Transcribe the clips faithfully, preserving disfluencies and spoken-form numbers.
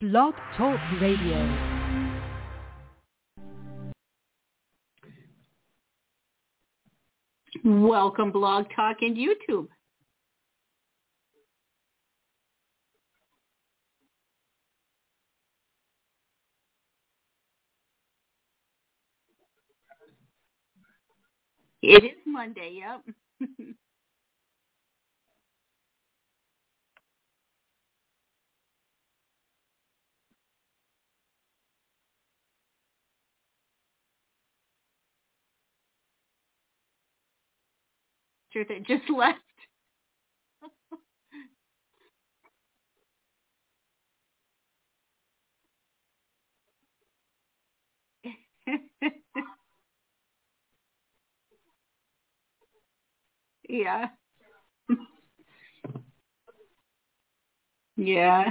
Blog Talk Radio. Welcome, Blog Talk and YouTube. It is Monday, yep. That just left. Yeah. Yeah.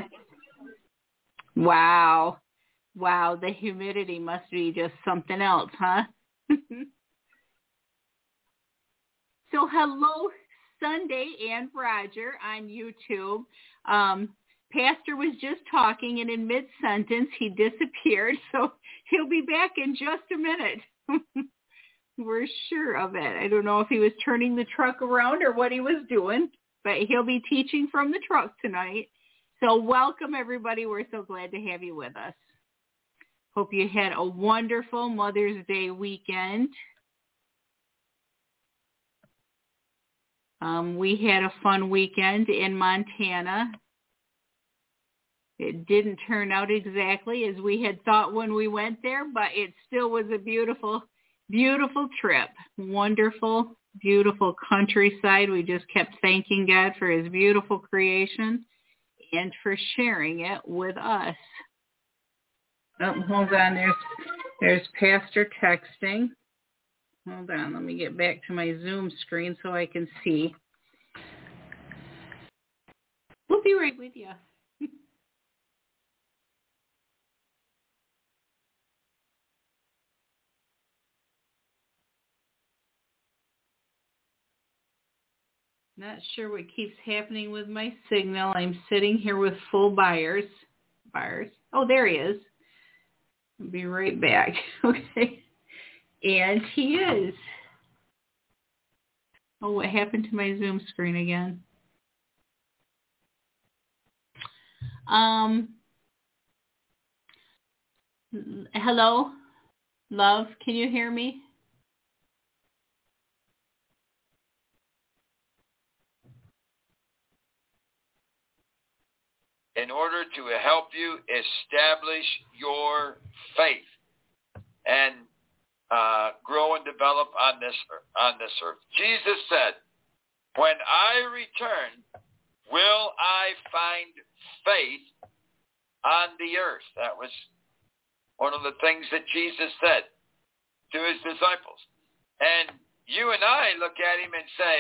Wow. Wow, the humidity must be just something else, huh? So hello, Sunday and Roger on YouTube. Um, Pastor was just talking, and in mid-sentence, he disappeared, so he'll be back in just a minute. We're sure of it. I don't know if he was turning the truck around or what he was doing, but he'll be teaching from the truck tonight. So welcome, everybody. We're so glad to have you with us. Hope you had a wonderful Mother's Day weekend. Um, we had a fun weekend in Montana. It didn't turn out exactly as we had thought when we went there, but it still was a beautiful, beautiful trip. Wonderful, beautiful countryside. We just kept thanking God for his beautiful creation and for sharing it with us. Oh, hold on. There's, there's Pastor texting. Hold on, let me get back to my Zoom screen so I can see. We'll be right with you. Not sure what keeps happening with my signal. I'm sitting here with full buyers. Buyers. Oh, there he is. I'll be right back. Okay. And he is. Oh, what happened to my Zoom screen again? Um. Hello? Love, can you hear me? In order to help you establish your faith and uh, grow and develop on this on this earth. Jesus said, "When I return, will I find faith on the earth?" That was one of the things that Jesus said to his disciples. And you and I look at him and say,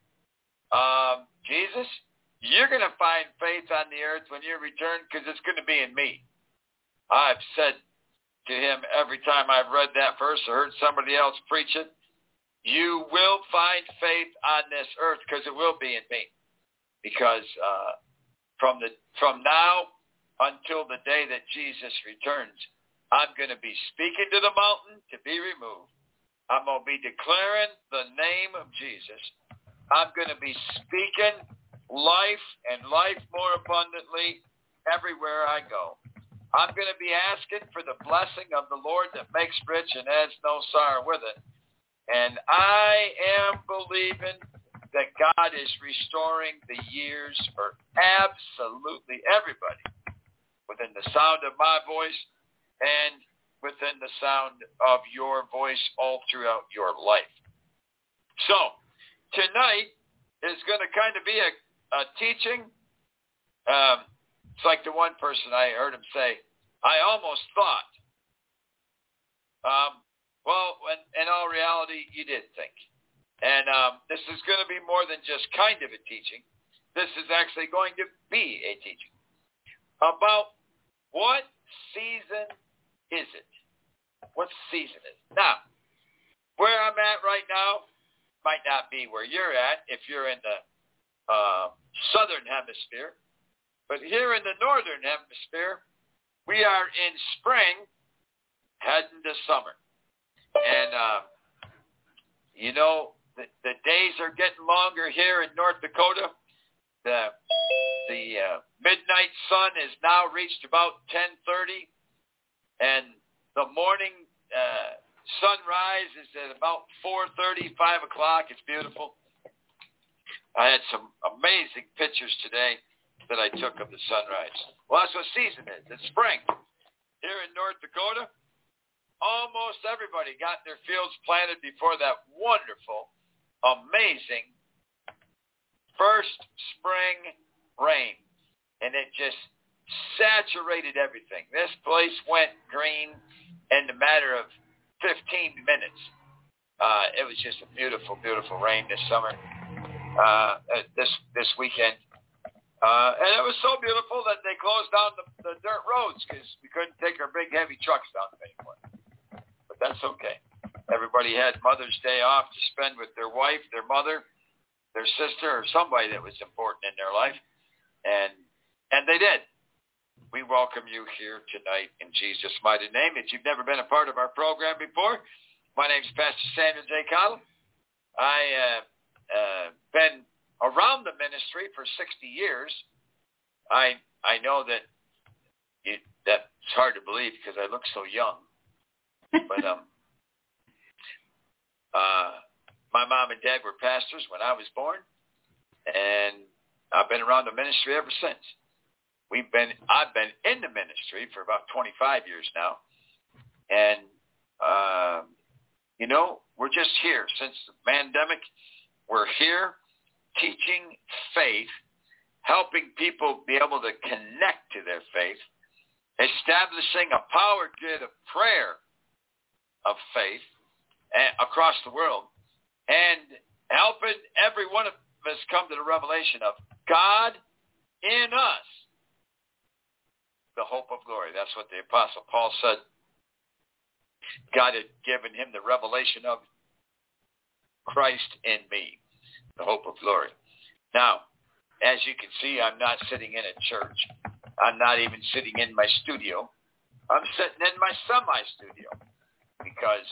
um, Jesus, you're going to find faith on the earth when you return because it's going to be in me. I've said to him every time I've read that verse or heard somebody else preach it, you will find faith on this earth because it will be in me. Because uh, from the from now until the day that Jesus returns, I'm going to be speaking to the mountain to be removed. I'm going to be declaring the name of Jesus. I'm going to be speaking life and life more abundantly everywhere I go. I'm going to be asking for the blessing of the Lord that makes rich and adds no sorrow with it. And I am believing that God is restoring the years for absolutely everybody within the sound of my voice and within the sound of your voice all throughout your life. So tonight is going to kind of be a, a teaching. Um, it's like the one person I heard him say, I almost thought. Um, well, when, in all reality, you did think. And um, this is going to be more than just kind of a teaching. This is actually going to be a teaching about what season is it? What season is it? Now, where I'm at right now might not be where you're at if you're in the uh, southern hemisphere. But here in the northern hemisphere, We are in spring, heading to summer. And, uh, you know, the, the days are getting longer here in North Dakota. The the uh, midnight sun has now reached about ten thirty, and the morning uh, sunrise is at about four thirty, five o'clock. It's beautiful. I had some amazing pictures today that I took of the sunrise. Well, that's what season is. It's spring. Here in North Dakota, almost everybody got their fields planted before that wonderful, amazing first spring rain. And it just saturated everything. This place went green in a matter of fifteen minutes. Uh, it was just a beautiful, beautiful rain this summer, uh, this this weekend. Uh, and it was so beautiful that they closed down the, the dirt roads because we couldn't take our big, heavy trucks down them anymore. But that's okay. Everybody had Mother's Day off to spend with their wife, their mother, their sister, or somebody that was important in their life. And and they did. We welcome you here tonight in Jesus' mighty name. If you've never been a part of our program before, my name's Pastor Samuel J. Cottle. I uh, uh, been around the ministry for sixty years. I I know that it, that's hard to believe because I look so young. But um, uh, my mom and dad were pastors when I was born, and I've been around the ministry ever since. We've been I've been in the ministry for about twenty-five years now, and uh, you know we're just here since the pandemic. We're here teaching faith, helping people be able to connect to their faith, establishing a power grid of prayer of faith across the world, and helping every one of us come to the revelation of God in us, the hope of glory. That's what the Apostle Paul said. God had given him the revelation of Christ in me, the hope of glory. Now, as you can see, I'm not sitting in a church. I'm not even sitting in my studio. I'm sitting in my semi-studio because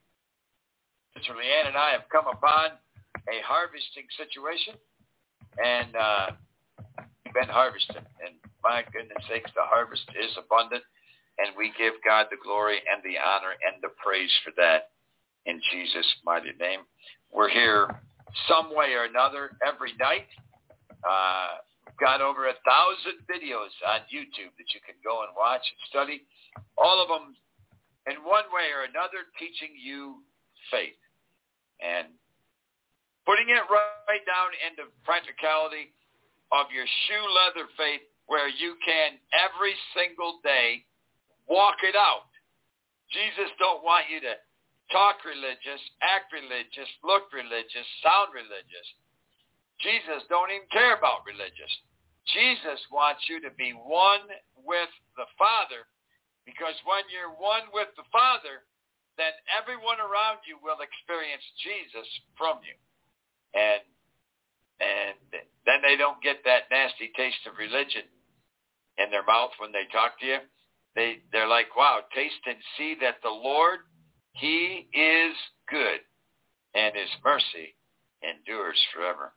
Sister Leanne and I have come upon a harvesting situation, and uh, we've been harvesting. And my goodness sakes, the harvest is abundant, and we give God the glory and the honor and the praise for that in Jesus' mighty name. We're here some way or another every night. Uh, got over a thousand videos on YouTube that you can go and watch and study. All of them in one way or another teaching you faith and putting it right down into practicality of your shoe leather faith where you can every single day walk it out. Jesus don't want you to talk religious, act religious, look religious, sound religious. Jesus don't even care about religious. Jesus wants you to be one with the Father, because when you're one with the Father, then everyone around you will experience Jesus from you. And and then they don't get that nasty taste of religion in their mouth when they talk to you. They, they're like, wow, taste and see that the Lord, He is good, and His mercy endures forever.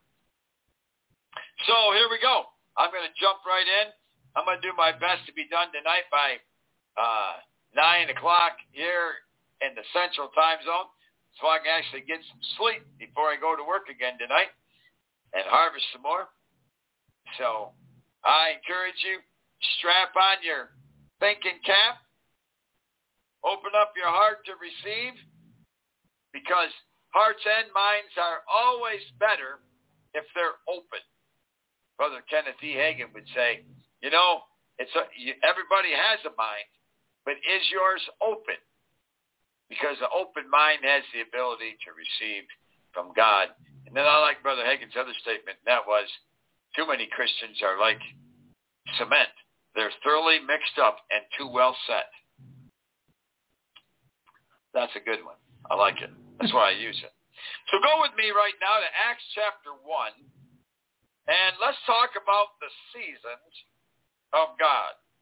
So here we go. I'm going to jump right in. I'm going to do my best to be done tonight by uh, nine o'clock here in the Central Time Zone, so I can actually get some sleep before I go to work again tonight and harvest some more. So I encourage you, strap on your thinking cap, open up your heart to receive, because hearts and minds are always better if they're open. Brother Kenneth E. Hagin would say, you know, it's a, you, everybody has a mind, but is yours open? Because an open mind has the ability to receive from God. And then I like Brother Hagin's other statement, and that was, too many Christians are like cement. They're thoroughly mixed up and too well set. That's a good one. I like it. That's why I use it. So go with me right now to Acts chapter one, and let's talk about the seasons of God.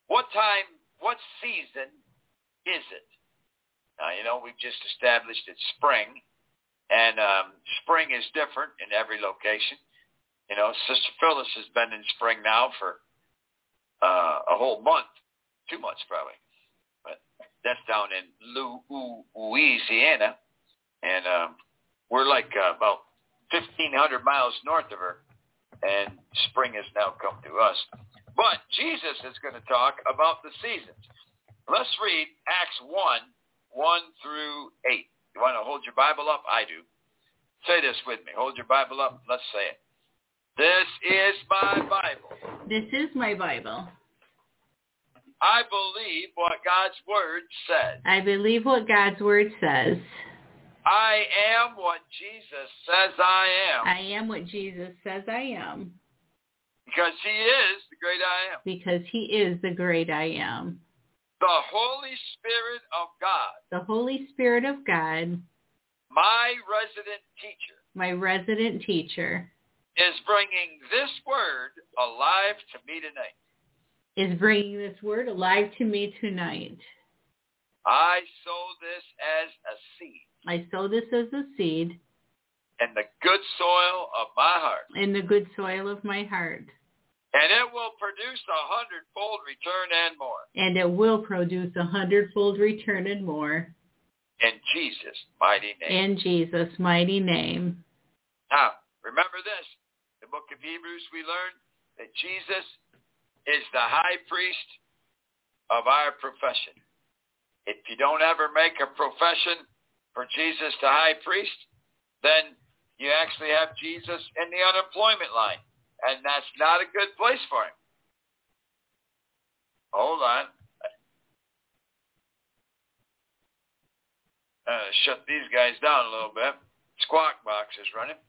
what time, what season is it? Now, you know, we've just established it's spring, and um, spring is different in every location. You know, Sister Phyllis has been in spring now for uh, a whole month, two months probably. But that's down in Louisiana, and um, we're like uh, about fifteen hundred miles north of her, and spring has now come to us. But Jesus is going to talk about the seasons. Let's read Acts one, one through eight. You want to hold your Bible up? I do. Say this with me. Hold your Bible up. Let's say it. This is my Bible. This is my Bible. I believe what God's Word says. I believe what God's Word says. I am what Jesus says I am. I am what Jesus says I am. Because he is the great I am. Because he is the great I am. The Holy Spirit of God. The Holy Spirit of God. My resident teacher. My resident teacher. Is bringing this word alive to me tonight. Is bringing this word alive to me tonight. I sow this as a seed. I sow this as a seed. In the good soil of my heart. In the good soil of my heart. And it will produce a hundredfold return and more. And it will produce a hundredfold return and more. In Jesus' mighty name. In Jesus' mighty name. Now, remember this. In the book of Hebrews, we learned that Jesus is the high priest of our profession. If you don't ever make a profession for Jesus the high priest, then you actually have Jesus in the unemployment line. And that's not a good place for him. Hold on. Uh, shut these guys down a little bit. Squawk box is running.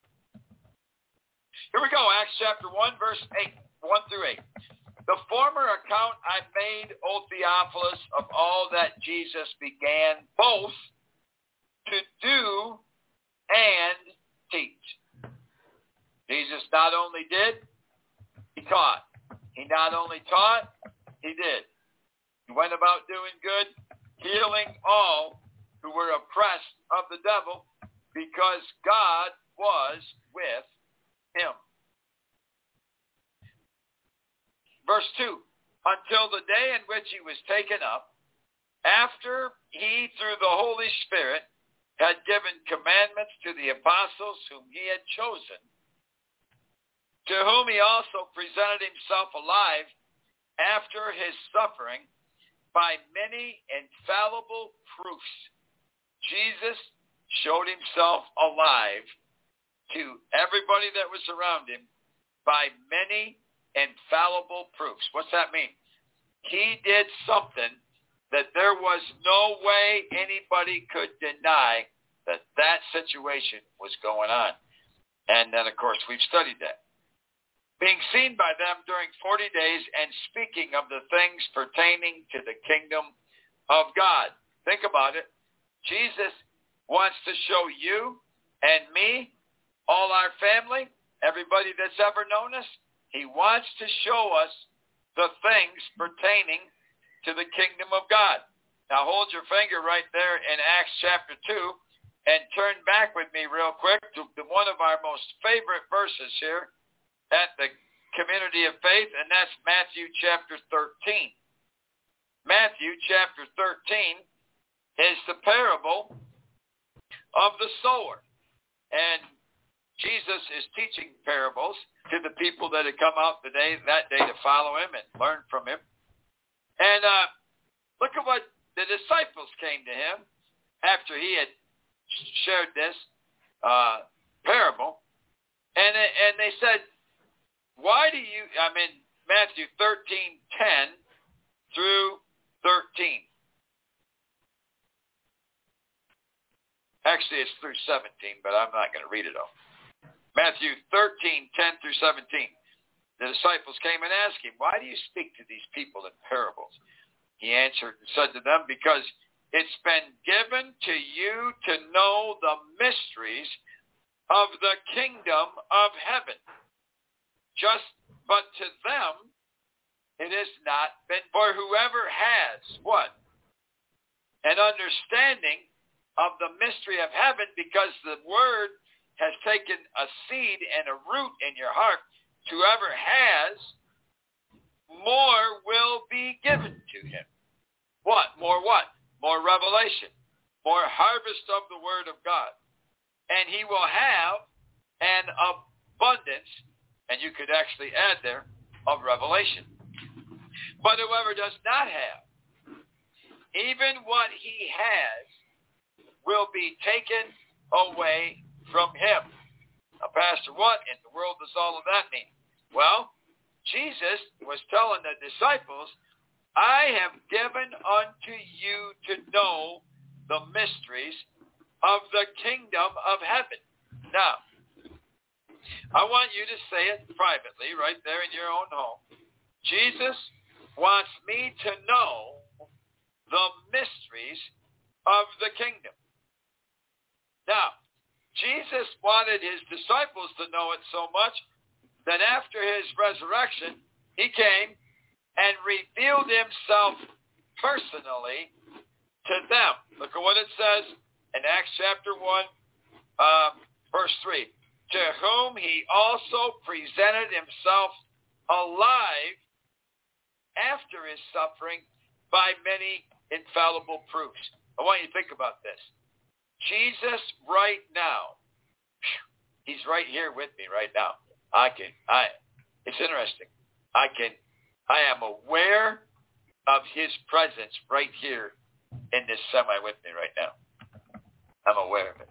Here we go, Acts chapter one, verse eight, one through eight. The former account I made, O Theophilus, of all that Jesus began both to do and teach. Jesus not only did, he taught. He not only taught, he did. He went about doing good, healing all who were oppressed of the devil, because God was with him. Verse two, until the day in which he was taken up, after he, through the Holy Spirit, had given commandments to the apostles whom he had chosen, to whom he also presented himself alive after his suffering by many infallible proofs. Jesus showed himself alive to everybody that was around him by many infallible proofs. What's that mean? He did something that there was no way anybody could deny that that situation was going on. And then, of course, we've studied that. Being seen by them during forty days and speaking of the things pertaining to the kingdom of God. Think about it. Jesus wants to show you and me, all our family, everybody that's ever known us, he wants to show us the things pertaining to the kingdom of God. Now hold your finger right there in Acts chapter two and turn back with me real quick to one of our most favorite verses here at the Community of Faith, and that's Matthew chapter thirteen. Matthew chapter thirteen is the parable of the sower. And Jesus is teaching parables to the people that had come out today, that day to follow him and learn from him. And uh, look at what the disciples came to him after he had shared this uh, parable. And, and they said, why do you, I mean, Matthew thirteen, ten through thirteen. Actually, it's through seventeen, but I'm not going to read it all. Matthew thirteen, ten through seventeen. The disciples came and asked him, why do you speak to these people in parables? He answered and said to them, because it's been given to you to know the mysteries of the kingdom of heaven. Just but to them it has not been. For whoever has, what? An understanding of the mystery of heaven, because the word has taken a seed and a root in your heart. Whoever has, more will be given to him. What? More what? More revelation. More harvest of the word of God. And he will have an abundance, and you could actually add there, of revelation. But whoever does not have, even what he has will be taken away from him. Now, Pastor, what in the world does all of that mean? Well, Jesus was telling the disciples, I have given unto you to know the mysteries of the kingdom of heaven. Now, I want you to say it privately right there in your own home. Jesus wants me to know the mysteries of the kingdom. Now, Jesus wanted his disciples to know it so much that after his resurrection, he came and revealed himself personally to them. Look at what it says in Acts chapter one, uh, verse three. To whom he also presented himself alive after his suffering by many infallible proofs. I want you to think about this. Jesus right now, he's right here with me right now. I can, I, it's interesting. I can, I am aware of his presence right here in this semi with me right now. I'm aware of it.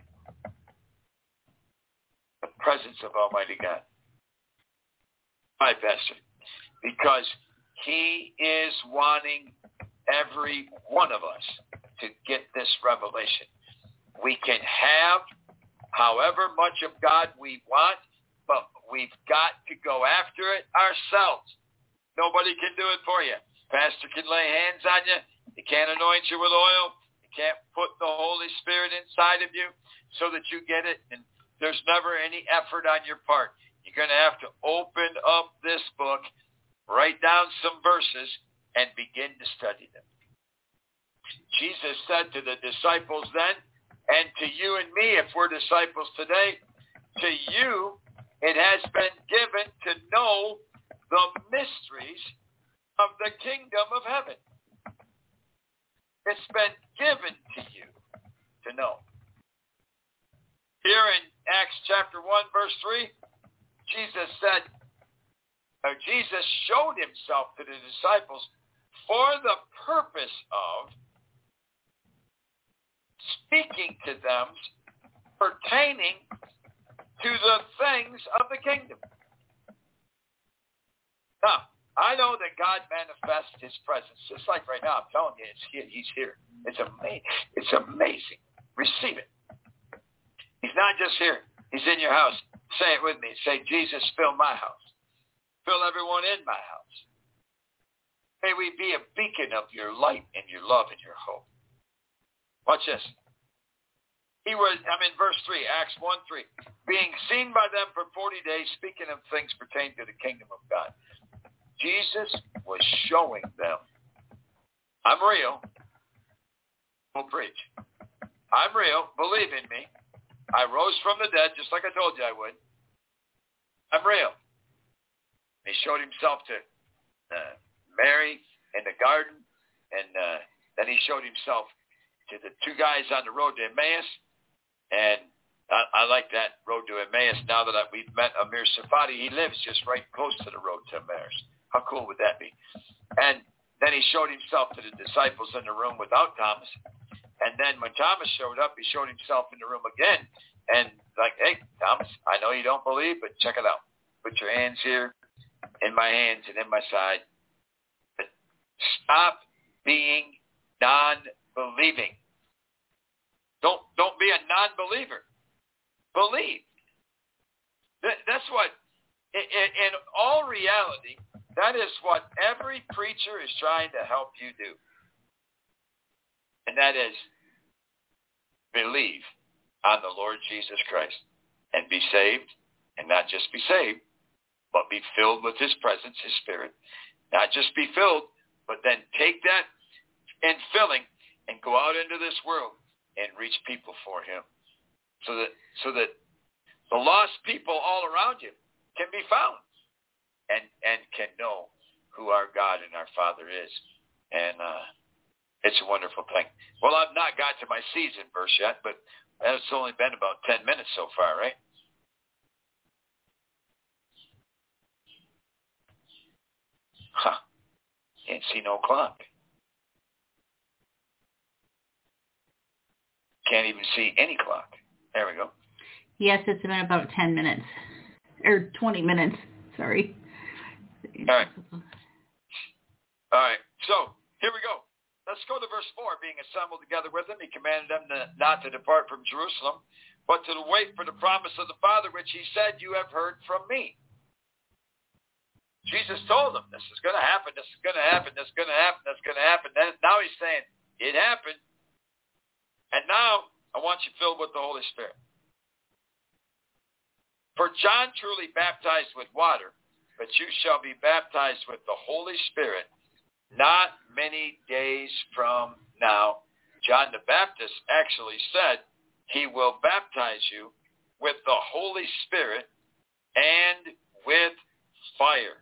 The presence of Almighty God. Why, Pastor? Because he is wanting every one of us to get this revelation. We can have however much of God we want, but we've got to go after it ourselves. Nobody can do it for you. Pastor can lay hands on you. He can't anoint you with oil. He can't put the Holy Spirit inside of you so that you get it. And there's never any effort on your part. You're going to have to open up this book, write down some verses, and begin to study them. Jesus said to the disciples then, and to you and me, if we're disciples today, to you it has been given to know the mysteries of the kingdom of heaven. It's been given to you to know. Here in Acts chapter one, verse three, Jesus said, or Jesus showed himself to the disciples for the purpose of speaking to them pertaining to the things of the kingdom. Now, I know that God manifests his presence, just like right now. I'm telling you, it's here, he's here. It's amazing. It's amazing. Receive it. He's not just here. He's in your house. Say it with me. Say, Jesus, fill my house. Fill everyone in my house. May we be a beacon of your light and your love and your hope. Watch this. He was, I'm in verse three, Acts one three. Being seen by them for forty days, speaking of things pertaining to the kingdom of God. Jesus was showing them, I'm real. We'll preach. I'm real. Believe in me. I rose from the dead, just like I told you I would. I'm real. He showed himself to uh, Mary in the garden, and uh, then he showed himself to the two guys on the road to Emmaus. And I, I like that road to Emmaus now that I, we've met Amir Safadi. He lives just right close to the road to Emmaus. How cool would that be? And then he showed himself to the disciples in the room without Thomas. And then when Thomas showed up, he showed himself in the room again. And like, hey, Thomas, I know you don't believe, but check it out. Put your hands here in my hands and in my side. But stop being non-believing. Don't don't be a non-believer. Believe. That, that's what, in, in all reality, that is what every preacher is trying to help you do. And that is believe on the Lord Jesus Christ and be saved, and not just be saved, but be filled with his presence, his spirit, Not just be filled, but then take that and filling and go out into this world and reach people for him. So that so that the lost people all around you can be found and, and can know who our God and our Father is. And uh, it's a wonderful thing. Well, I've not got to my season verse yet, but it's only been about ten minutes so far, right? Huh. Can't see no clock. Can't even see any clock. There we go. Yes, it's been about ten minutes. Or twenty minutes. Sorry. All right. All right. So, here we go. Let's go to verse four. Being assembled together with him, he commanded them to, not to depart from Jerusalem, but to wait for the promise of the Father, which he said, you have heard from me. Jesus told them, this is going to happen, this is going to happen, this is going to happen, this is going to happen. Then, now he's saying, it happened. And now, I want you filled with the Holy Spirit. For John truly baptized with water, but you shall be baptized with the Holy Spirit not many days from now. John the Baptist actually said he will baptize you with the Holy Spirit and with fire.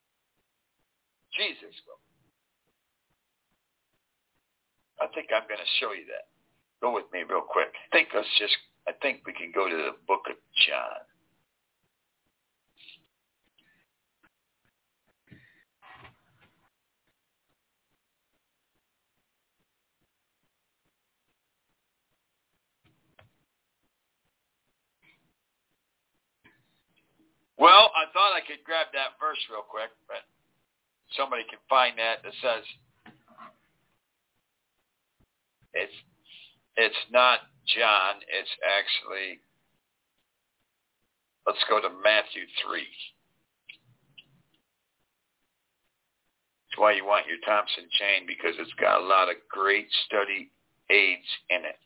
Jesus will. I think I'm going to show you that. Go with me real quick. I think let's just, I think we can go to the book of John. Well, I thought I could grab that verse real quick, but somebody can find that that says it's it's not John, it's actually, let's go to Matthew three. That's why you want your Thompson chain, because it's got a lot of great study aids in it.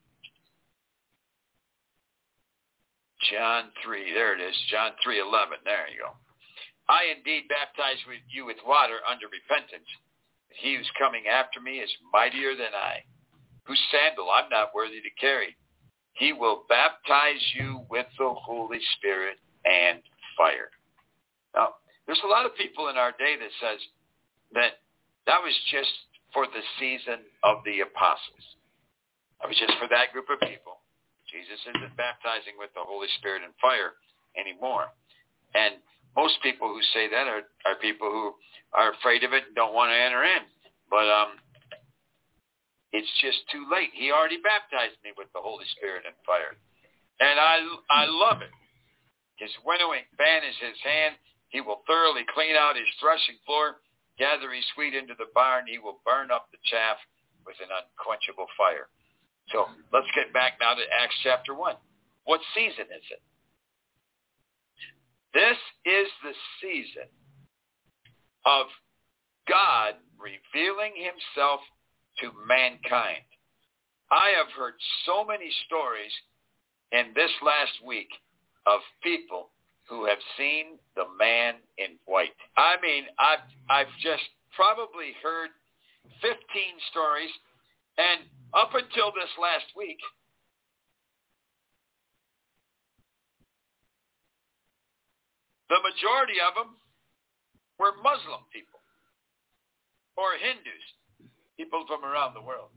John three, there it is, John three eleven, there you go. I indeed baptize with you with water under repentance. He who's coming after me is mightier than I, whose sandal I'm not worthy to carry. He will baptize you with the Holy Spirit and fire. Now, there's a lot of people in our day that says that that was just for the season of the apostles. That was just for that group of people. Jesus isn't baptizing with the Holy Spirit and fire anymore. And most people who say that are, are people who are afraid of it and don't want to enter in. But um, it's just too late. He already baptized me with the Holy Spirit and fire. And I, I love it. His winnowing fan is his hand. He will thoroughly clean out his threshing floor, gather his wheat into the barn. He will burn up the chaff with an unquenchable fire. So let's get back now to Acts chapter one. What season is it? This is the season of God revealing himself to mankind. I have heard so many stories in this last week of people who have seen the man in white. I mean, I've, I've just probably heard fifteen stories, and up until this last week, the majority of them were Muslim people or Hindus, people from around the world.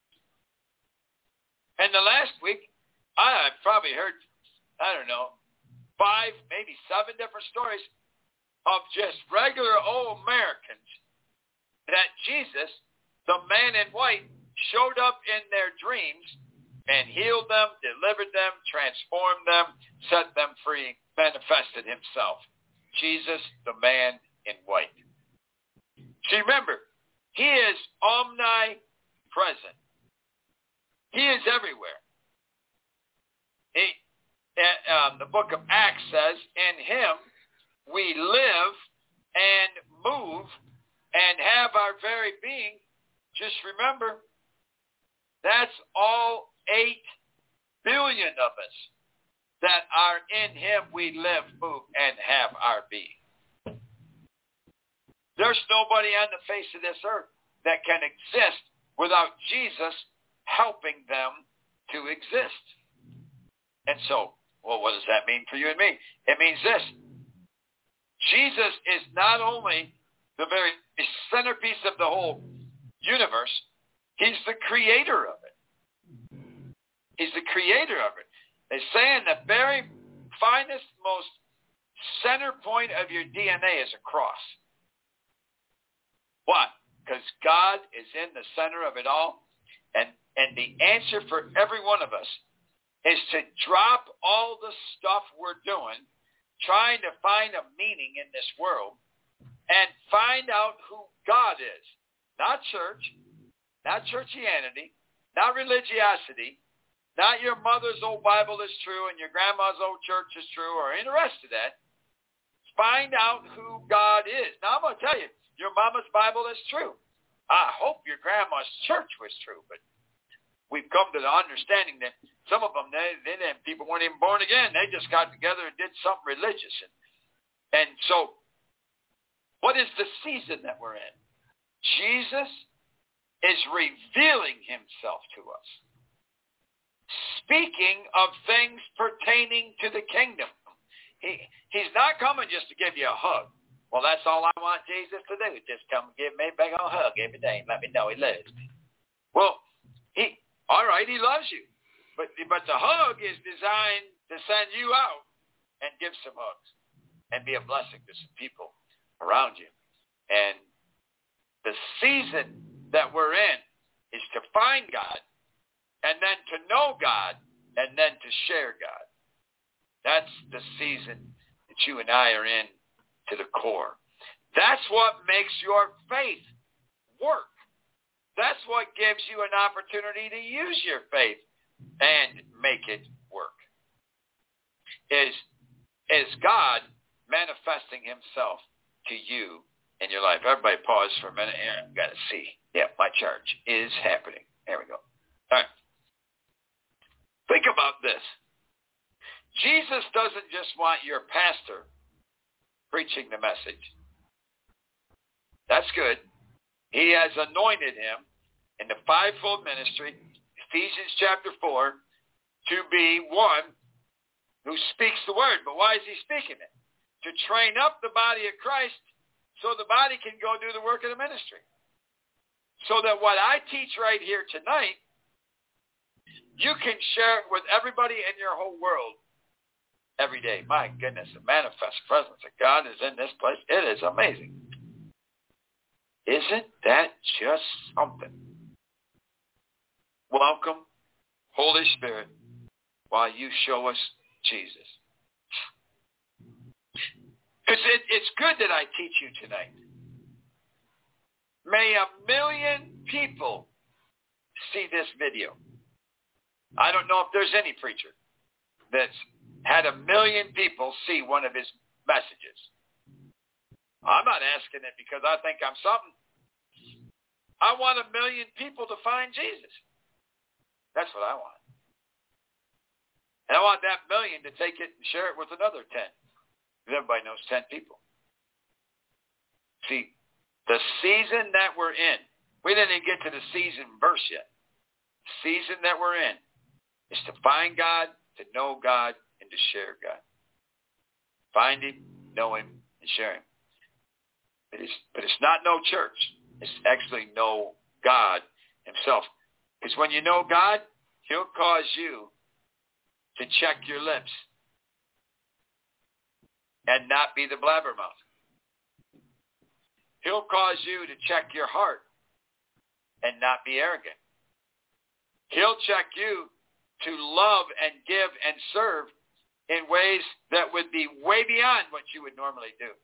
And the last week, I've probably heard, I don't know, five, maybe seven different stories of just regular old Americans that Jesus, the man in white, showed up in their dreams and healed them, delivered them, transformed them, set them free, manifested himself. Jesus, the man in white. See, remember, he is omnipresent. He is everywhere. He, uh, the book of Acts says, in him we live and move and have our very being. Just remember, that's all eight billion of us that are in him we live, move, and have our being. There's nobody on the face of this earth that can exist without Jesus helping them to exist. And so, well, what does that mean for you and me? It means this. Jesus is not only the very centerpiece of the whole universe, he's the creator of it. He's the creator of it. They say in the very finest, most center point of your D N A is a cross. Why? Because God is in the center of it all. And, and the answer for every one of us is to drop all the stuff we're doing, trying to find a meaning in this world, and find out who God is. Not church, not churchianity, not religiosity, not your mother's old Bible is true and your grandma's old church is true or any rest of that. Find out who God is. Now, I'm going to tell you, your mama's Bible is true. I hope your grandma's church was true, but we've come to the understanding that some of them, they, they didn't, people weren't even born again. They just got together and did something religious. And, and so, what is the season that we're in? Jesus is revealing himself to us, speaking of things pertaining to the kingdom. He, he's not coming just to give you a hug. Well, that's all I want Jesus to do. Just come give me a big old hug every day and let me know he loves me. Well, he, all right, he loves you. But, but the hug is designed to send you out and give some hugs and be a blessing to some people around you. And the season that we're in is to find God and then to know God and then to share God. That's the season that you and I are in to the core. That's what makes your faith work. That's what gives you an opportunity to use your faith and make it work. Is, is God manifesting himself to you in your life? Everybody pause for a minute here. I've got to see. Yeah, my charge is happening. There we go. All right. Think about this. Jesus doesn't just want your pastor preaching the message. That's good. He has anointed him in the fivefold ministry, Ephesians chapter four, to be one who speaks the word. But why is he speaking it? To train up the body of Christ so the body can go do the work of the ministry. So that what I teach right here tonight, you can share it with everybody in your whole world every day. My goodness, the manifest presence of God is in this place. It is amazing. Isn't that just something? Welcome, Holy Spirit, while you show us Jesus. Because it, it's good that I teach you tonight. May a million people see this video. I don't know if there's any preacher that's had a million people see one of his messages. I'm not asking it because I think I'm something. I want a million people to find Jesus. That's what I want. And I want that million to take it and share it with another ten. Because everybody knows ten people. See, the season that we're in, we didn't even get to the season verse yet. The season that we're in is to find God, to know God, and to share God. Find him, know him, and share him. But it's, but it's not no church. It's actually know God himself. Because when you know God, he'll cause you to check your lips and not be the blabbermouth. He'll cause you to check your heart and not be arrogant. He'll check you to love and give and serve in ways that would be way beyond what you would normally do.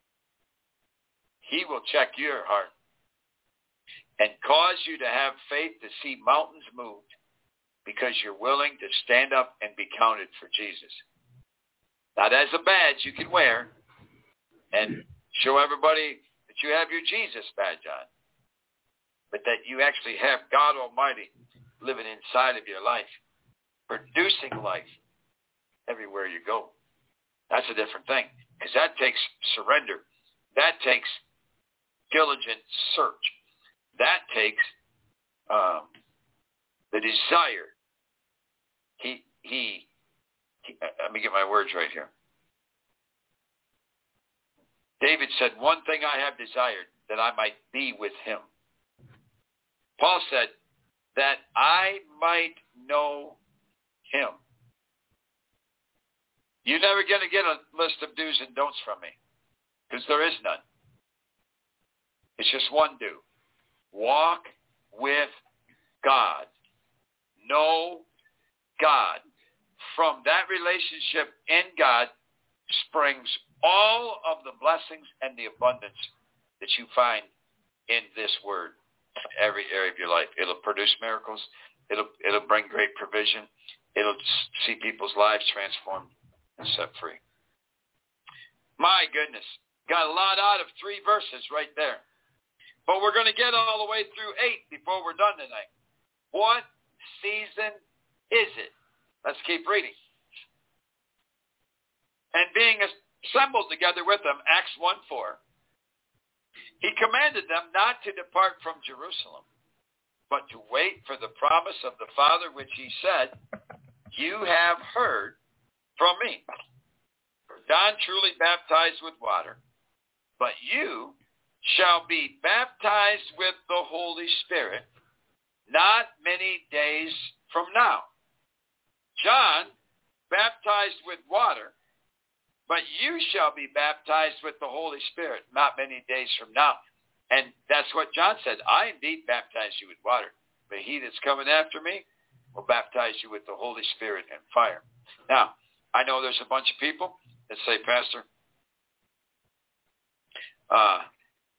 He will check your heart and cause you to have faith to see mountains moved because you're willing to stand up and be counted for Jesus. Not as a badge you can wear and show everybody that you have your Jesus badge on, but that you actually have God Almighty living inside of your life, producing life everywhere you go. That's a different thing because that takes surrender. That takes diligent search. That takes um, the desire. He, he, he, let me get my words right here. David said, one thing I have desired, that I might be with him. Paul said, that I might know him. You're never going to get a list of do's and don'ts from me, because there is none. It's just one do. Walk with God. Know God. From that relationship in God springs all of the blessings and the abundance that you find in this word. Every area of your life. It'll produce miracles. It'll it'll bring great provision. It'll see people's lives transformed and set free. My goodness. Got a lot out of three verses right there. But we're going to get all the way through eight before we're done tonight. What season is it? Let's keep reading. And being assembled together with them, Acts one four, he commanded them not to depart from Jerusalem, but to wait for the promise of the Father, which he said, you have heard from me. For John truly baptized with water, but you shall be baptized with the Holy Spirit not many days from now. John baptized with water, but you shall be baptized with the Holy Spirit not many days from now. And that's what John said. I indeed baptize you with water, but he that's coming after me will baptize you with the Holy Spirit and fire. Now, I know there's a bunch of people that say, Pastor, uh,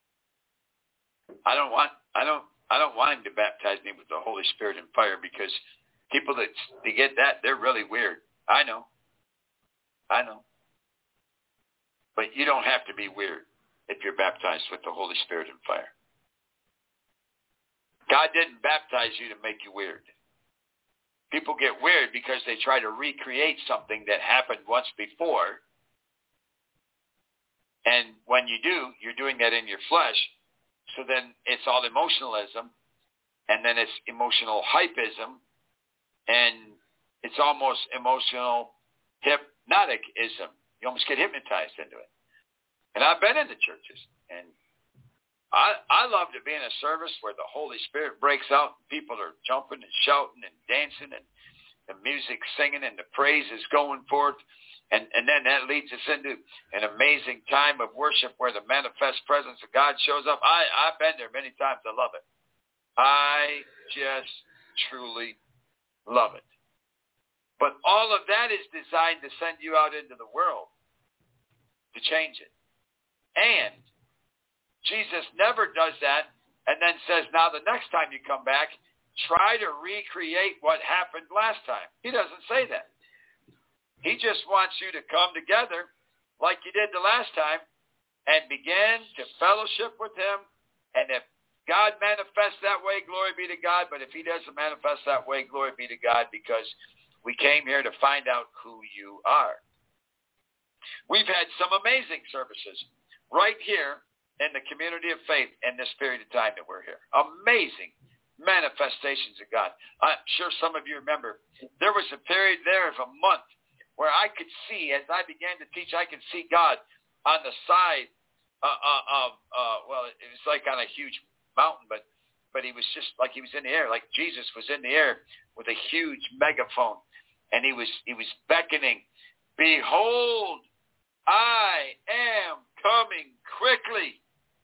I don't want, I don't, I don't want him to baptize me with the Holy Spirit and fire, because people that they get that, they're really weird. I know. I know. But you don't have to be weird if you're baptized with the Holy Spirit and fire. God didn't baptize you to make you weird. People get weird because they try to recreate something that happened once before. And when you do, you're doing that in your flesh. So then it's all emotionalism. And then it's emotional hypism. And it's almost emotional hypnoticism. You almost get hypnotized into it. And I've been in the churches, and I I love to be in a service where the Holy Spirit breaks out and people are jumping and shouting and dancing and the music's singing and the praise is going forth. And, and then that leads us into an amazing time of worship where the manifest presence of God shows up. I, I've been there many times. I love it. I just truly love it. But all of that is designed to send you out into the world to change it. And Jesus never does that and then says, now the next time you come back, try to recreate what happened last time. He doesn't say that. He just wants you to come together like you did the last time and begin to fellowship with him. And if God manifests that way, glory be to God. But if he doesn't manifest that way, glory be to God, because we came here to find out who you are. We've had some amazing services right here in the community of faith in this period of time that we're here. Amazing manifestations of God. I'm sure some of you remember there was a period there of a month where I could see, as I began to teach, I could see God on the side uh, uh, of, uh, well, it was like on a huge mountain, but but he was just like he was in the air, like Jesus was in the air with a huge megaphone, and he was he was beckoning, behold, I am coming quickly.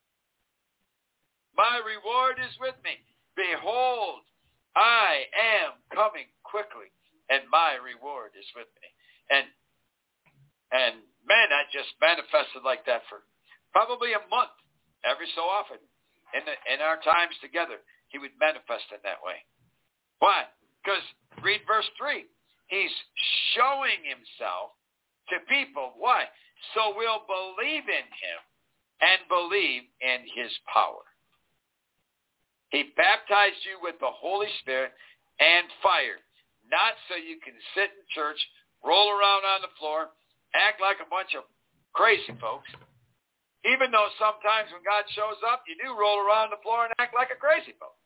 My reward is with me. Behold, I am coming quickly, and my reward is with me. And and man, that just manifested like that for probably a month, every so often. In the, in our times together, he would manifest in that way. Why? Because read verse three. He's showing himself to people. Why? So we'll believe in him and believe in his power. He baptized you with the Holy Spirit and fire, not so you can sit in church, roll around on the floor, act like a bunch of crazy folks. Even though sometimes when God shows up, you do roll around the floor and act like a crazy boat.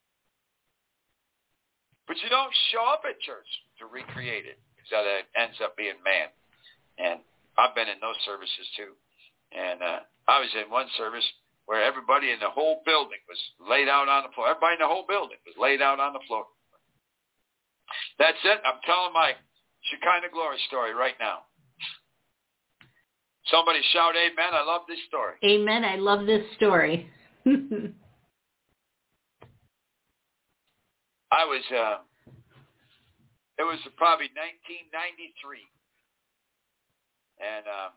But you don't show up at church to recreate it, because that ends up being man. And I've been in those services too. And uh, I was in one service where everybody in the whole building was laid out on the floor. Everybody in the whole building was laid out on the floor. That's it. I'm telling my Shekinah glory story right now. Somebody shout amen. I love this story. Amen. I love this story. I was, uh, it was probably nineteen ninety-three. And um,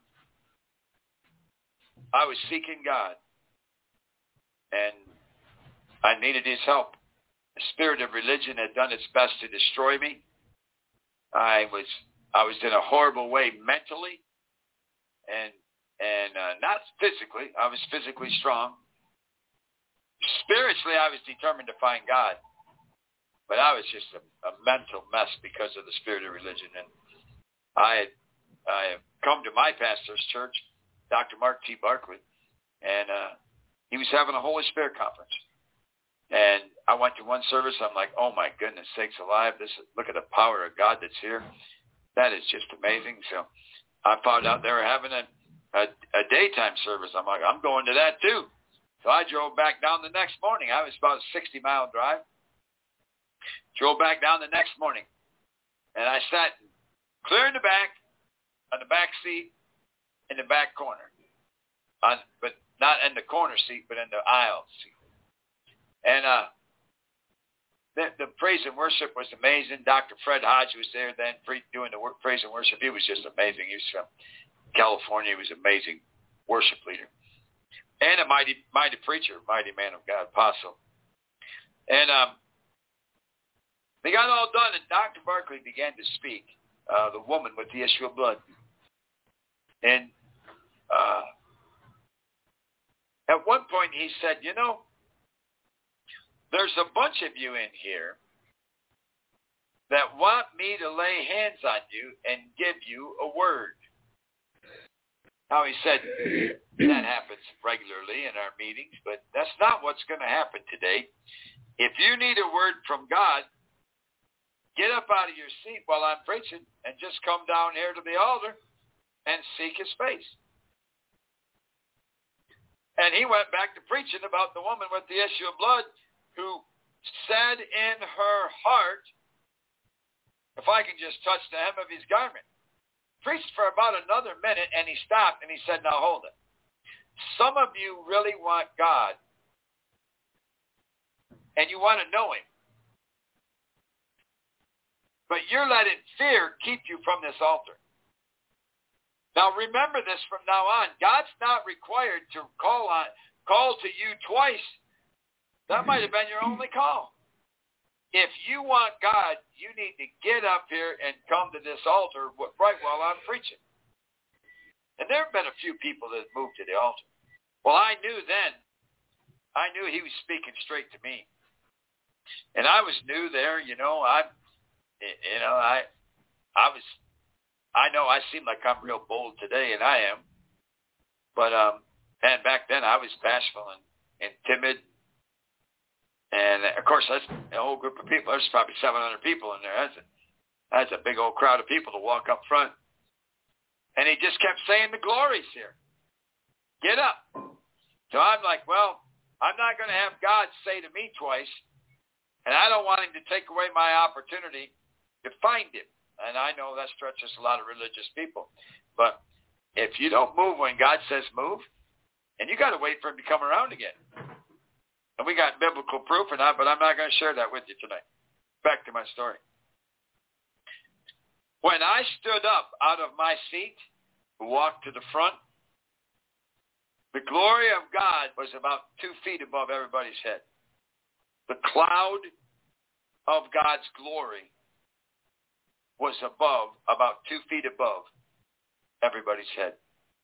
I was seeking God. And I needed his help. The spirit of religion had done its best to destroy me. I was, I was in a horrible way mentally. And and uh, not physically. I was physically strong. Spiritually, I was determined to find God. But I was just a, a mental mess because of the spirit of religion. And I had, I had come to my pastor's church, Doctor Mark T. Barkley, and uh, he was having a Holy Spirit conference. And I went to one service. I'm like, oh, my goodness sakes alive. This is, look at the power of God that's here. That is just amazing. So I found out they were having a, a, a daytime service. I'm like, I'm going to that too. So I drove back down the next morning. I was about a sixty-mile drive. Drove back down the next morning. And I sat clear in the back, on the back seat, in the back corner. On, but not in the corner seat, but in the aisle seat. And uh, the, the praise and worship was amazing. Doctor Fred Hodge was there then doing the work, praise and worship. He was just amazing. He was from California. He was an amazing worship leader. And a mighty, mighty preacher, mighty man of God, apostle. And um, they got all done, and Doctor Barkley began to speak, uh, the woman with the issue of blood. And uh, at one point he said, you know, there's a bunch of you in here that want me to lay hands on you and give you a word. Now, he said that happens regularly in our meetings, but that's not what's going to happen today. If you need a word from God, get up out of your seat while I'm preaching and just come down here to the altar and seek his face. And he went back to preaching about the woman with the issue of blood who said in her heart, if I can just touch the hem of his garment. Preached for about another minute, and he stopped, and he said, now hold it. Some of you really want God, and you want to know him. But you're letting fear keep you from this altar. Now remember this from now on. God's not required to call on, call to you twice. That might have been your only call. If you want God, you need to get up here and come to this altar right while I'm preaching. And there have been a few people that moved to the altar. Well, I knew then, I knew he was speaking straight to me. And I was new there, you know, I, you know, I, I was, I know I seem like I'm real bold today, and I am. But, um, and back then I was bashful and, and timid. And, of course, that's a whole group of people. There's probably seven hundred people in there. That's a, that's a big old crowd of people to walk up front. And he just kept saying the glory's here. Get up. So I'm like, well, I'm not going to have God say to me twice, and I don't want him to take away my opportunity to find him. And I know that stretches a lot of religious people. But if you don't move when God says move, and you got to wait for him to come around again. And we got biblical proof or not, but I'm not going to share that with you tonight. Back to my story. When I stood up out of my seat, walked to the front, the glory of God was about two feet above everybody's head. The cloud of God's glory was above, about two feet above everybody's head.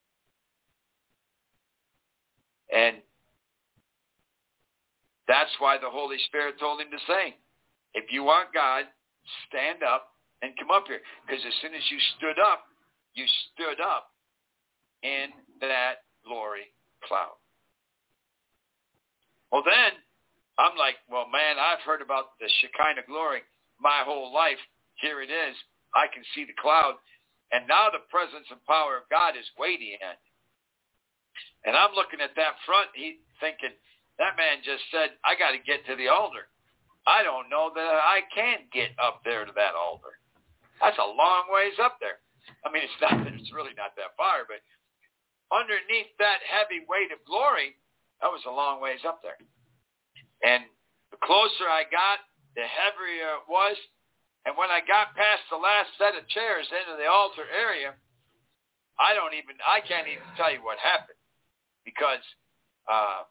And that's why the Holy Spirit told him to say, if you want God, stand up and come up here. Because as soon as you stood up, you stood up in that glory cloud. Well, then I'm like, well, man, I've heard about the Shekinah glory my whole life. Here it is. I can see the cloud. And now the presence and power of God is weighty in. And I'm looking at that front, he thinking, that man just said, I got to get to the altar. I don't know that I can get up there to that altar. That's a long ways up there. I mean, it's not, it's really not that far, but underneath that heavy weight of glory, that was a long ways up there. And the closer I got, the heavier it was. And when I got past the last set of chairs into the altar area, I don't even, I can't even tell you what happened because uh,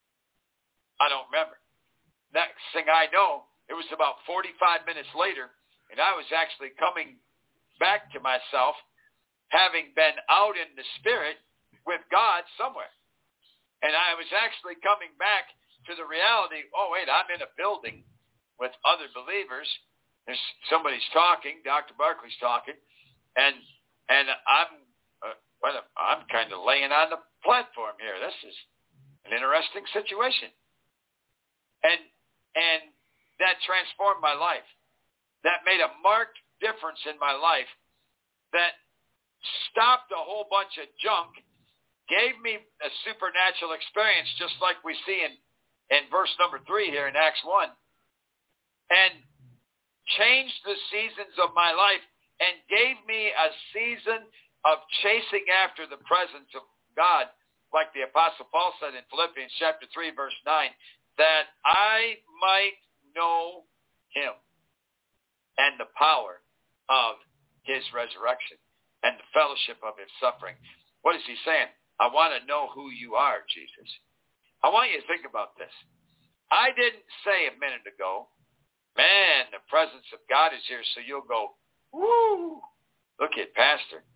I don't remember. Next thing I know, it was about forty-five minutes later, and I was actually coming back to myself, having been out in the spirit with God somewhere. And I was actually coming back to the reality, oh, wait, I'm in a building with other believers. There's somebody's talking, Doctor Barkley's talking, and and I'm uh, well, I'm kind of laying on the platform here. This is an interesting situation, and and that transformed my life. That made a marked difference in my life. That stopped a whole bunch of junk, gave me a supernatural experience, just like we see in in verse number three here in Acts one, and changed the seasons of my life and gave me a season of chasing after the presence of God, like the Apostle Paul said in Philippians chapter three, verse nine, that I might know him and the power of his resurrection and the fellowship of his suffering. What is he saying? I want to know who you are, Jesus. I want you to think about this. I didn't say a minute ago, man, the presence of God is here, so you'll go, woo, look at Pastor.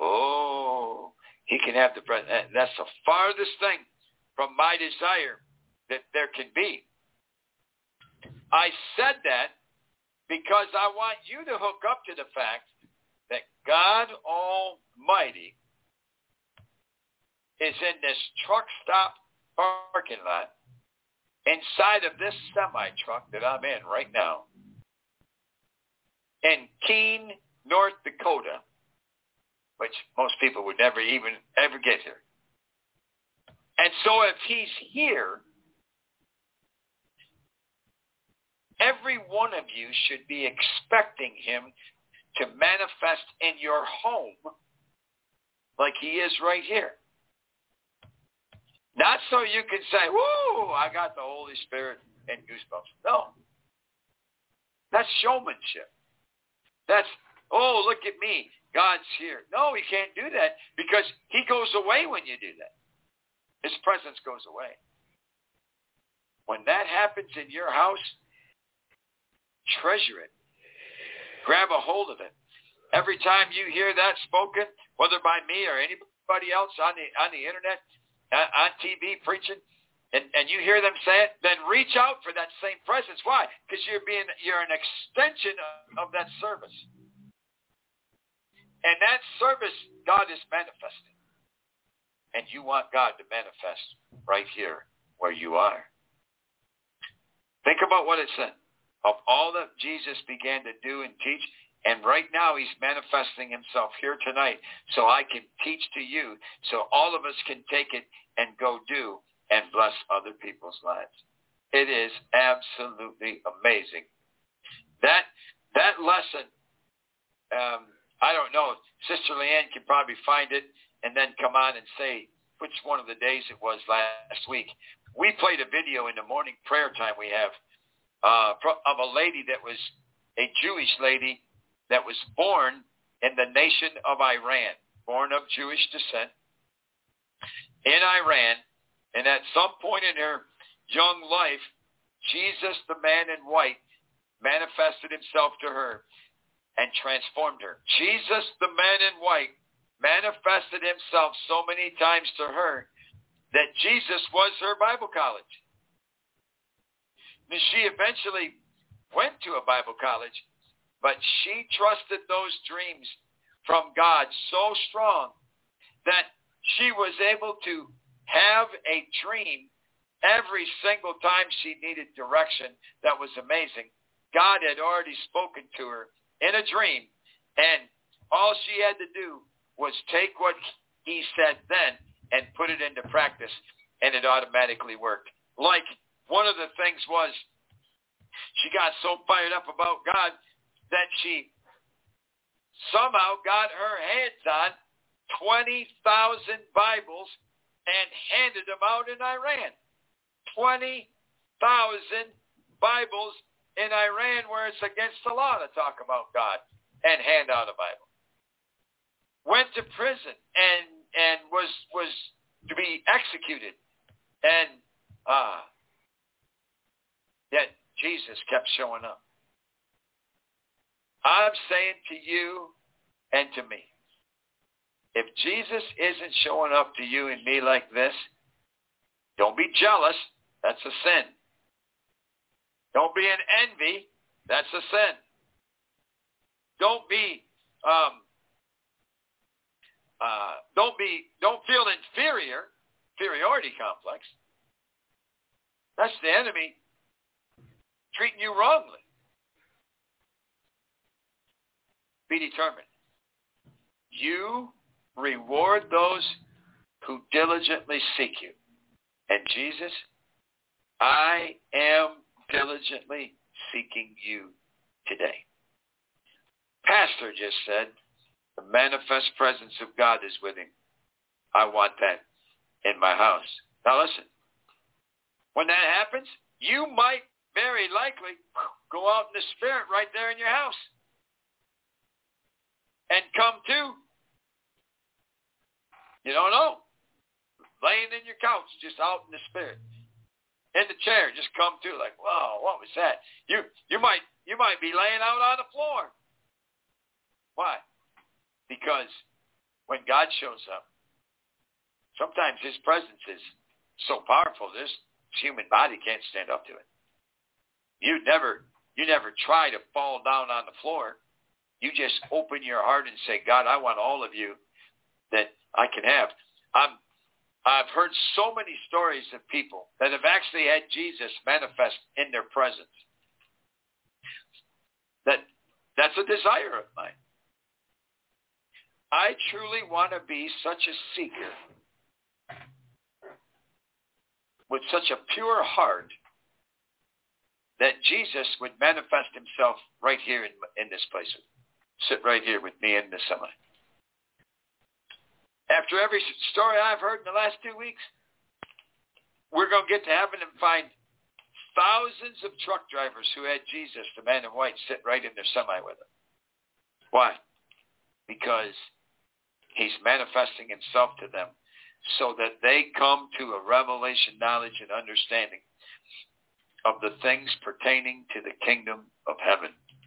Oh, he can have the presence. That's the farthest thing from my desire that there can be. I said that because I want you to hook up to the fact that God Almighty is in this truck stop parking lot inside of this semi-truck that I'm in right now in Keene, North Dakota, which most people would never even ever get here. And so if he's here, every one of you should be expecting him to manifest in your home like he is right here. Not so you can say, woo, I got the Holy Spirit and goosebumps. No. That's showmanship. That's, oh, look at me. God's here. No, he can't do that because he goes away when you do that. His presence goes away. When that happens in your house, treasure it. Grab a hold of it. Every time you hear that spoken, whether by me or anybody else on the on the internet, on T V preaching, and, and you hear them say it, then reach out for that same presence. Why? Because you're being you're an extension of, of that service. And that service, God is manifesting. And you want God to manifest right here where you are. Think about what it said. Of all that Jesus began to do and teach, and right now he's manifesting himself here tonight so I can teach to you, so all of us can take it and go do and bless other people's lives. It is absolutely amazing. That that lesson, um, I don't know, Sister Leanne can probably find it and then come on and say which one of the days it was last week. We played a video in the morning prayer time we have uh, of a lady that was a Jewish lady that was born in the nation of Iran, born of Jewish descent in Iran, and at some point in her young life, Jesus, the man in white, manifested himself to her and transformed her. Jesus, the man in white, manifested himself so many times to her that Jesus was her Bible college. And she eventually went to a Bible college, but she trusted those dreams from God so strong that she was able to have a dream every single time she needed direction that was amazing. God had already spoken to her in a dream, and all she had to do was take what he said then and put it into practice, and it automatically worked. Like, one of the things was she got so fired up about God that she somehow got her hands on twenty thousand Bibles and handed them out in Iran. twenty thousand Bibles in Iran where it's against the law to talk about God and hand out a Bible. Went to prison and and was was to be executed. And uh, yet Jesus kept showing up. I'm saying to you and to me, if Jesus isn't showing up to you and me like this, don't be jealous. That's a sin. Don't be in envy. That's a sin. Don't be, um, uh, don't be, don't feel inferior, inferiority complex. That's the enemy treating you wrongly. Be determined. You reward those who diligently seek you. And Jesus, I am diligently seeking you today. Pastor just said, the manifest presence of God is with him. I want that in my house. Now listen, when that happens, you might very likely go out in the Spirit right there in your house and come to. You don't know. Laying in your couch, just out in the Spirit. In the chair, just come to, like, whoa, what was that? You you might you might be laying out on the floor. Why? Because when God shows up, sometimes his presence is so powerful, this human body can't stand up to it. You never you never try to fall down on the floor. You just open your heart and say, God, I want all of you that I can have. I'm I've heard so many stories of people that have actually had Jesus manifest in their presence. That that's a desire of mine. I truly want to be such a seeker with such a pure heart that Jesus would manifest himself right here in, in this place. Sit right here with me in the semi. After every story I've heard in the last two weeks, we're going to get to heaven and find thousands of truck drivers who had Jesus, the man in white, sit right in their semi with them. Why? Because he's manifesting himself to them so that they come to a revelation, knowledge, and understanding of the things pertaining to the kingdom of heaven.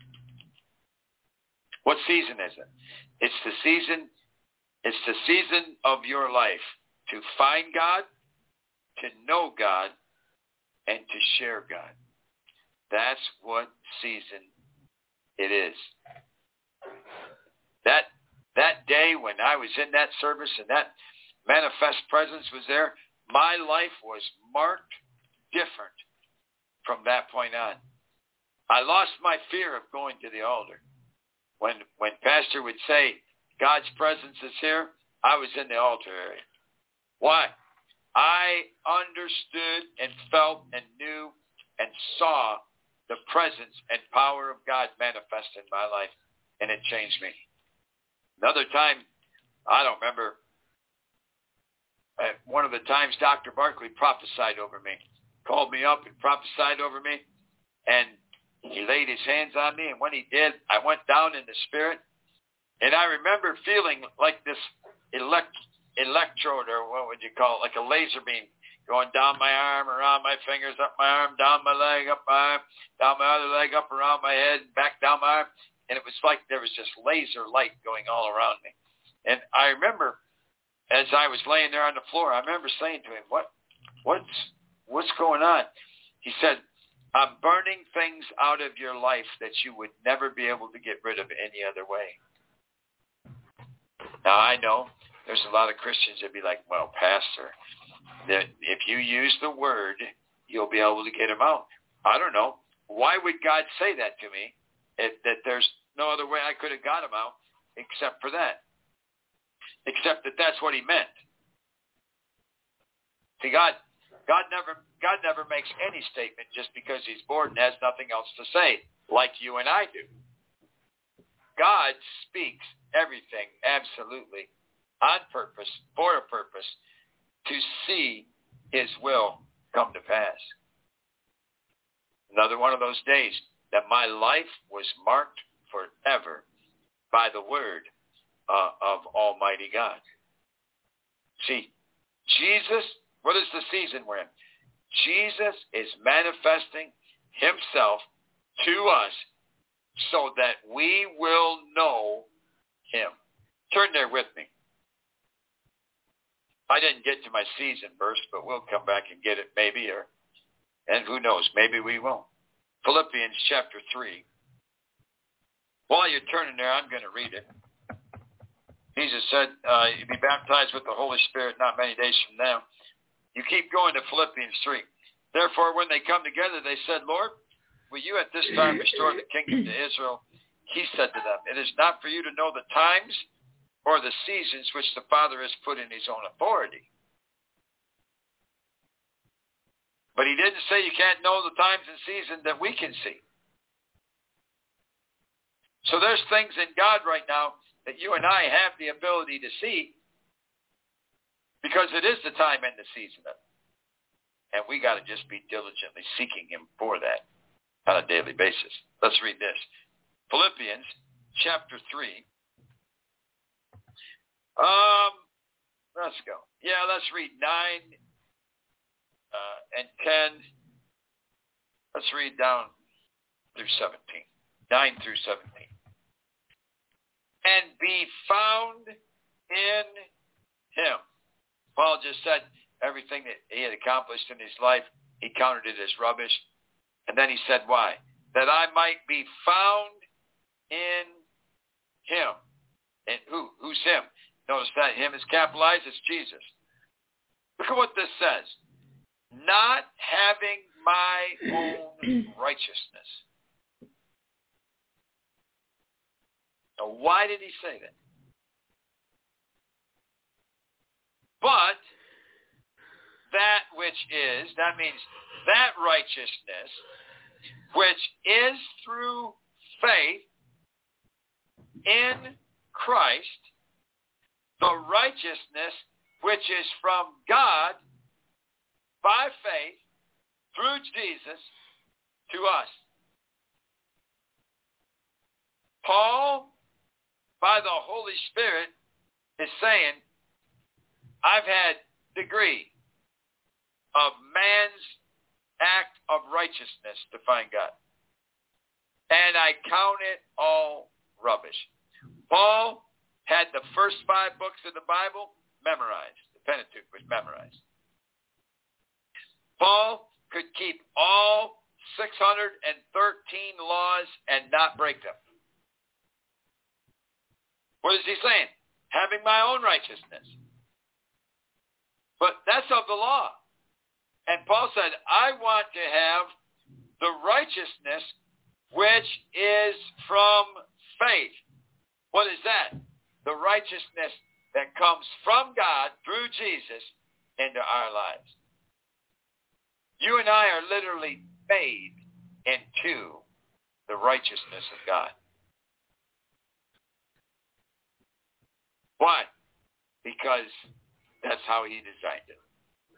What season is it? It's the season It's the season of your life to find God, to know God, and to share God. That's what season it is. That that day when I was in that service and that manifest presence was there, my life was marked different from that point on. I lost my fear of going to the altar. When when Pastor would say, God's presence is here, I was in the altar area. Why? I understood and felt and knew and saw the presence and power of God manifest in my life, and it changed me. Another time, I don't remember, at one of the times Doctor Barkley prophesied over me, called me up and prophesied over me, and he laid his hands on me, and when he did, I went down in the Spirit. And I remember feeling like this elect, electrode, or what would you call it, like a laser beam going down my arm, around my fingers, up my arm, down my leg, up my arm, down my other leg, up around my head, back down my arm. And it was like there was just laser light going all around me. And I remember as I was laying there on the floor, I remember saying to him, what, what's, what's going on? He said, I'm burning things out of your life that you would never be able to get rid of any other way. Now, I know there's a lot of Christians that be like, well, Pastor, that if you use the word, you'll be able to get them out. I don't know. Why would God say that to me? If, that there's no other way I could have got them out except for that. Except that that's what he meant. See, God, God never, God never makes any statement just because he's bored and has nothing else to say, like you and I do. God speaks everything absolutely on purpose, for a purpose, to see his will come to pass. Another one of those days that my life was marked forever by the word uh, of Almighty God. See, Jesus, what is the season we're in? Jesus is manifesting himself to us so that we will know him. Turn there with me. I didn't get to my season verse, but we'll come back and get it maybe, or and who knows, maybe we won't. Philippians chapter three. While you're turning there, I'm going to read it. Jesus said, uh, you be baptized with the Holy Spirit not many days from now. You keep going to Philippians three. Therefore, when they come together, they said, Lord, will you at this time restore the kingdom to Israel? He said to them, it is not for you to know the times or the seasons which the Father has put in his own authority. But he didn't say you can't know the times and seasons that we can see. So there's things in God right now that you and I have the ability to see because it is the time and the season of it. And we got to just be diligently seeking him for that on a daily basis. Let's read this. Philippians chapter three. Um, let's go. Yeah, let's read nine uh, and ten. Let's read down through seventeen. nine through seventeen. And be found in him. Paul just said everything that he had accomplished in his life, he counted it as rubbish. And then he said, why? That I might be found in him. And who? Who's him? Notice that him is capitalized. It's Jesus. Look at what this says. Not having my own righteousness. Now, why did he say that? But that which is, that means that righteousness, which is through faith in Christ, the righteousness which is from God by faith through Jesus to us. Paul, by the Holy Spirit, is saying, I've had degree of man's act of righteousness to find God. And I count it all rubbish. Paul had the first five books of the Bible memorized. The Pentateuch was memorized. Paul could keep all six hundred thirteen laws and not break them. What is he saying? Having my own righteousness. But that's of the law. And Paul said, I want to have the righteousness which is from faith. What is that? The righteousness that comes from God through Jesus into our lives. You and I are literally made into the righteousness of God. Why? Because that's how he designed it.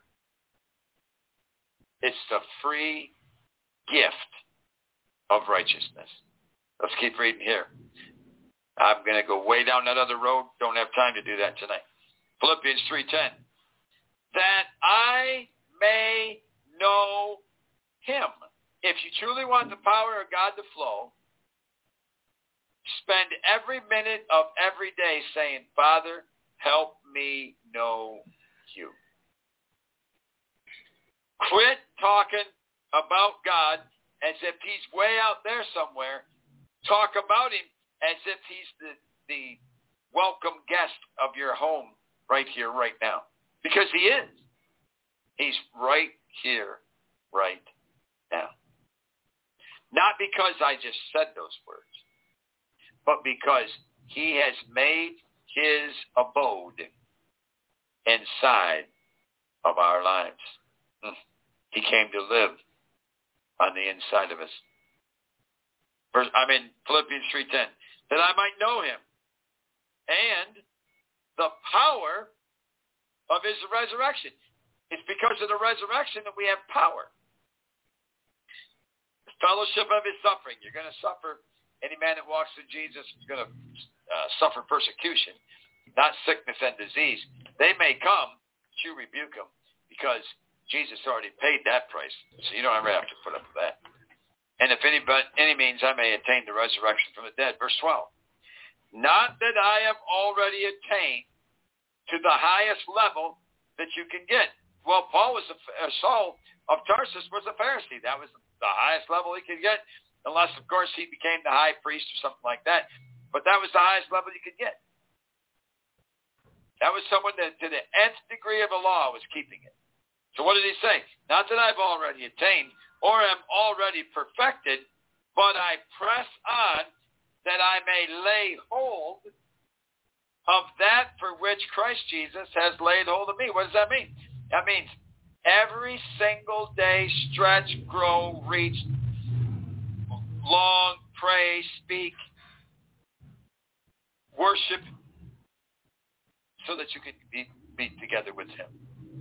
It's the free gift of righteousness. Let's keep reading here. I'm going to go way down that other road. Don't have time to do that tonight. Philippians three ten. That I may know him. If you truly want the power of God to flow, spend every minute of every day saying, Father, help me know you. Quit talking about God as if he's way out there somewhere. Talk about him as if he's the, the welcome guest of your home right here, right now. Because he is. He's right here, right now. Not because I just said those words, but because he has made his abode inside of our lives. He came to live on the inside of us. First, I'm in Philippians three ten. That I might know him and the power of his resurrection. It's because of the resurrection that we have power. The fellowship of his suffering. You're going to suffer. Any man that walks with Jesus is going to uh, suffer persecution, not sickness and disease. They may come, but you rebuke them because Jesus already paid that price. So you don't ever have to put up with that. And if any, but any means I may attain the resurrection from the dead. Verse twelve. Not that I have already attained to the highest level that you can get. Well, Paul was a, uh, Saul of Tarsus was a Pharisee. That was the highest level he could get, unless, of course, he became the high priest or something like that. But that was the highest level you could get. That was someone that to the nth degree of the law was keeping it. So what did he say? Not that I've already attained or am already perfected, but I press on that I may lay hold of that for which Christ Jesus has laid hold of me. What does that mean? That means every single day stretch, grow, reach, long, pray, speak, worship, so that you can be, be together with him.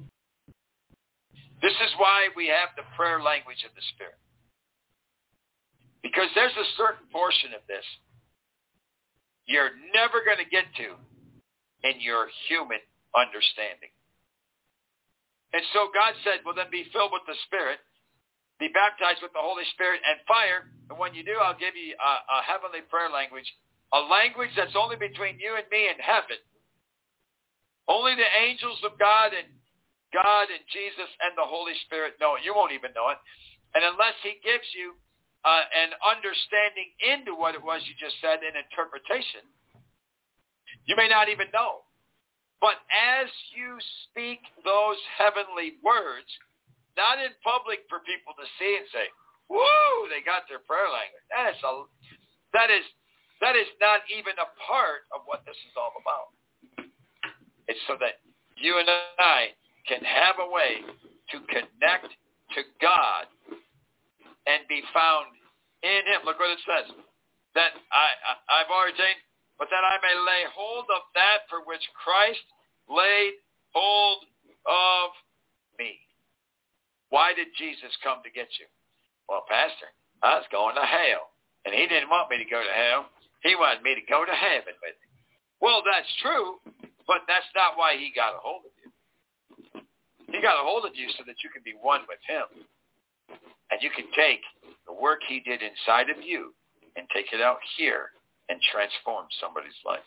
This is why we have the prayer language of the Spirit. Because there's a certain portion of this you're never going to get to in your human understanding. And so God said, well, then be filled with the Spirit, be baptized with the Holy Spirit and fire, and when you do, I'll give you a, a heavenly prayer language, a language that's only between you and me in heaven. Only the angels of God and God and Jesus and the Holy Spirit know it. You won't even know it. And unless he gives you uh, an understanding into what it was you just said, an interpretation, you may not even know. But as you speak those heavenly words, not in public for people to see and say, woo, they got their prayer language. That is, a, that is, that is not even a part of what this is all about. It's so that you and I can have a way to connect to God and be found in him. Look what it says. That I, I, I've ordained, but that I may lay hold of that for which Christ laid hold of me. Why did Jesus come to get you? Well, Pastor, I was going to hell, and he didn't want me to go to hell. He wanted me to go to heaven with him. Well, that's true, but that's not why he got a hold of you. He got a hold of you so that you can be one with him. And you can take the work he did inside of you and take it out here and transform somebody's life.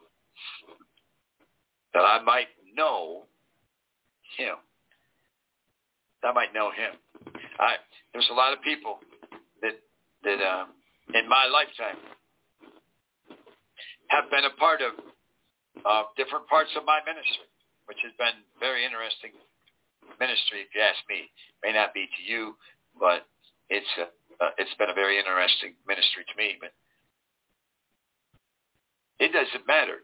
That I might know him. That I might know him. I, there's a lot of people that, that um, in my lifetime have been a part of uh, different parts of my ministry, which has been very interesting ministry, if you ask me. May not be to you, but it's a, uh, it's been a very interesting ministry to me. But it doesn't matter.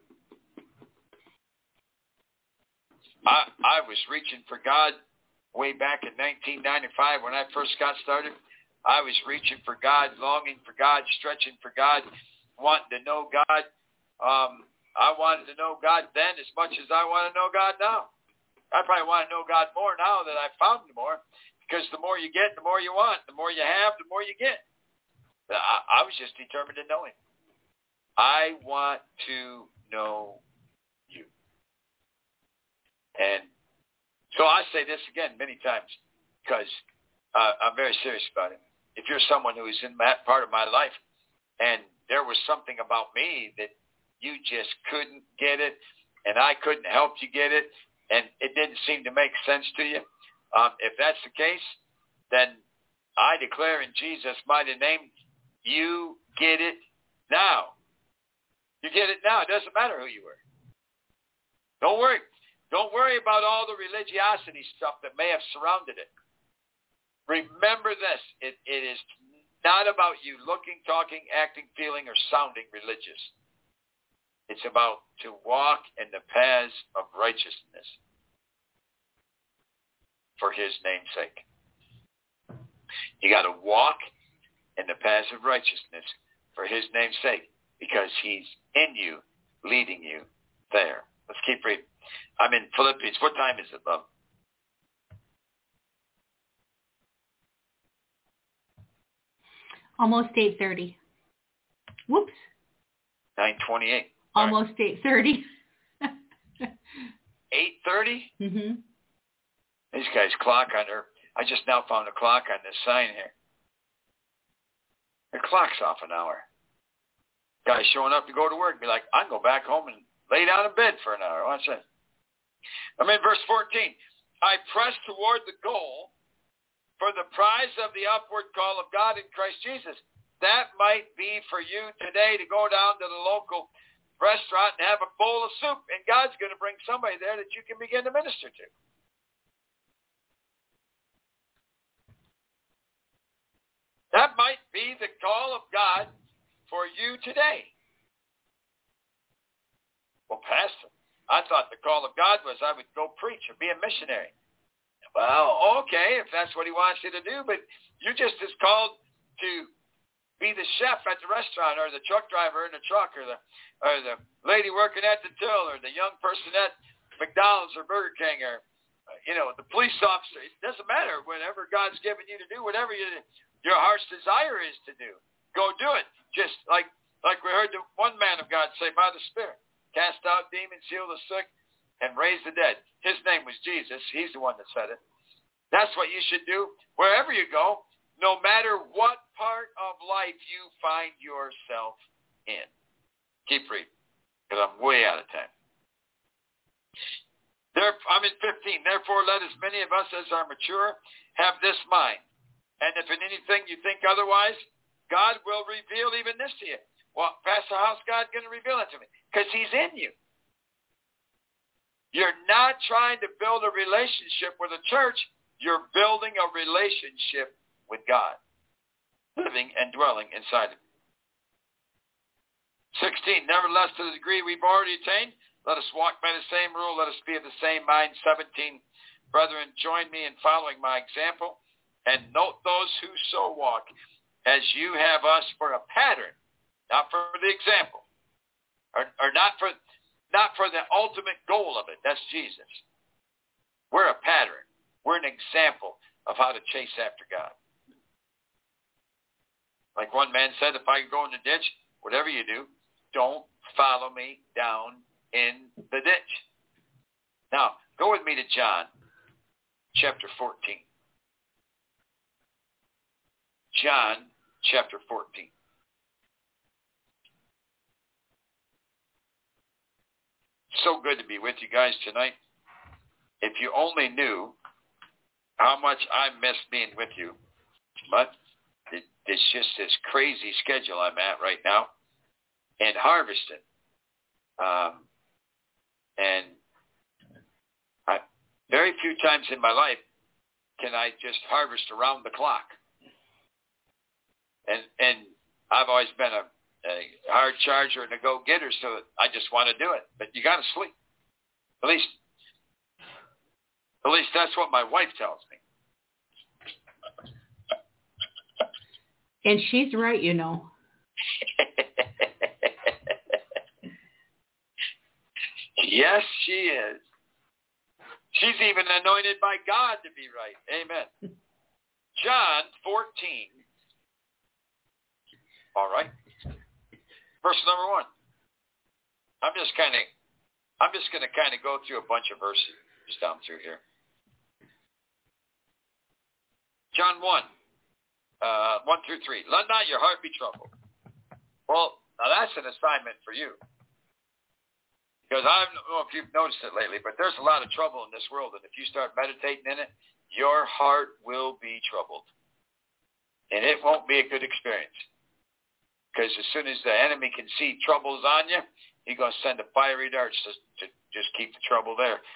I I was reaching for God way back in nineteen ninety-five when I first got started. I was reaching for God, longing for God, stretching for God, wanting to know God. Um, I wanted to know God then as much as I want to know God now. I probably want to know God more now that I've found him more, because the more you get, the more you want. The more you have, the more you get. I, I was just determined to know him. I want to know you. And so I say this again many times because uh, I'm very serious about it. If you're someone who is in that part of my life and there was something about me that you just couldn't get it and I couldn't help you get it, and it didn't seem to make sense to you, um, if that's the case, then I declare in Jesus' mighty name, you get it now. You get it now. It doesn't matter who you were. Don't worry. Don't worry about all the religiosity stuff that may have surrounded it. Remember this. It, it is not about you looking, talking, acting, feeling, or sounding religious. It's about to walk in the paths of righteousness for his name's sake. You got to walk in the paths of righteousness for his name's sake, because he's in you, leading you there. Let's keep reading. I'm in Philippians. What time is it, love? Almost eight thirty. Whoops. nine twenty-eight. Almost right. eight thirty. eight thirty? Mm-hmm. These guys clock on her. I just now found a clock on this sign here. The clock's off an hour. Guys showing up to go to work, be like, I can go back home and lay down in bed for an hour. Watch that. I'm in verse fourteen. I press toward the goal for the prize of the upward call of God in Christ Jesus. That might be for you today to go down to the local restaurant and have a bowl of soup, and God's going to bring somebody there that you can begin to minister to. That might be the call of God for you today. Well, Pastor, I thought the call of God was I would go preach or be a missionary. Well, okay, if that's what he wants you to do, but you're just as called to be the chef at the restaurant, or the truck driver in the truck, or the or the lady working at the till, or the young person at McDonald's or Burger King, or, you know, the police officer. It doesn't matter. Whatever God's given you to do, whatever you, your heart's desire is to do, go do it. Just like, like we heard the one man of God say, by the Spirit, cast out demons, heal the sick, and raise the dead. His name was Jesus. He's the one that said it. That's what you should do wherever you go, no matter what part of life you find yourself in. Keep reading, because I'm way out of time. There, I'm in fifteen. Therefore, let as many of us as are mature have this mind. And if in anything you think otherwise, God will reveal even this to you. Well, Pastor, how's God going to reveal it to me? Because he's in you. You're not trying to build a relationship with a church. You're building a relationship with God, living and dwelling inside of you. sixteen, nevertheless, to the degree we've already attained, let us walk by the same rule. Let us be of the same mind. seventeen, brethren, join me in following my example, and note those who so walk as you have us for a pattern, not for the example, or, or not for not for the ultimate goal of it. That's Jesus. We're a pattern. We're an example of how to chase after God. Like one man said, if I go in the ditch, whatever you do, don't follow me down in the ditch. Now, go with me to John chapter fourteen. John chapter fourteen. So good to be with you guys tonight. If you only knew how much I miss being with you, but it, it's just this crazy schedule I'm at right now, and harvesting. Um, and I, very few times in my life can I just harvest around the clock. And and I've always been a, a hard charger and a go-getter, so I just want to do it. But you got to sleep. At least, at least that's what my wife tells me. And she's right, you know. Yes, she is. She's even anointed by God to be right. Amen. John fourteen. All right. Verse number one. I'm just kind of, I'm just going to kind of go through a bunch of verses down through here. John one, uh, one through three. Let not your heart be troubled. Well, now that's an assignment for you. Because I don't know if you've noticed it lately, but there's a lot of trouble in this world. And if you start meditating in it, your heart will be troubled. And it won't be a good experience. Because as soon as the enemy can see trouble's on you, he's going to send a fiery darts to, to just keep the trouble there.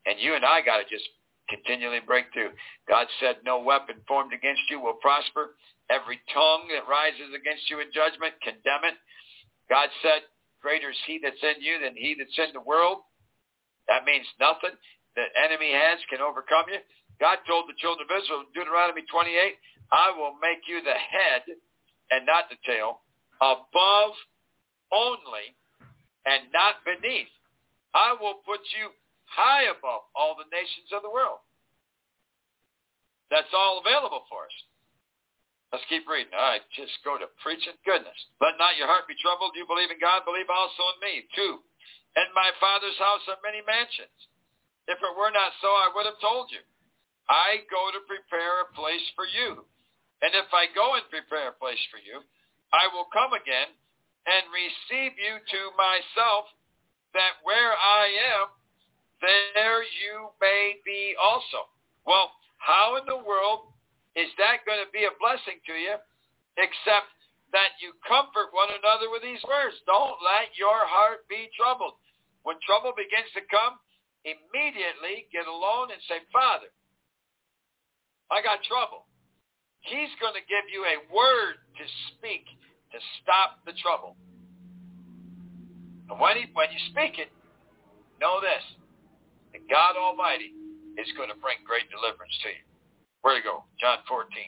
And you and I got to just continually break through. God said, no weapon formed against you will prosper. Every tongue that rises against you in judgment, condemn it. God said, greater is he that's in you than he that's in the world. That means nothing that enemy has can overcome you. God told the children of Israel in Deuteronomy twenty-eight, I will make you the head and not the tail, above only and not beneath. I will put you high above all the nations of the world. That's all available for us. Let's keep reading. All right, just go to preaching. Goodness. Let not your heart be troubled. You believe in God, believe also in me. Two, in my Father's house are many mansions. If it were not so, I would have told you. I go to prepare a place for you. And if I go and prepare a place for you, I will come again and receive you to myself, that where I am, there you may be also. Well, how in the world is that going to be a blessing to you, except that you comfort one another with these words? Don't let your heart be troubled. When trouble begins to come, immediately get alone and say, Father, I got trouble. He's going to give you a word to speak to stop the trouble. And when, he, when you speak it, know this, that God Almighty is going to bring great deliverance to you. Where to go? John fourteen.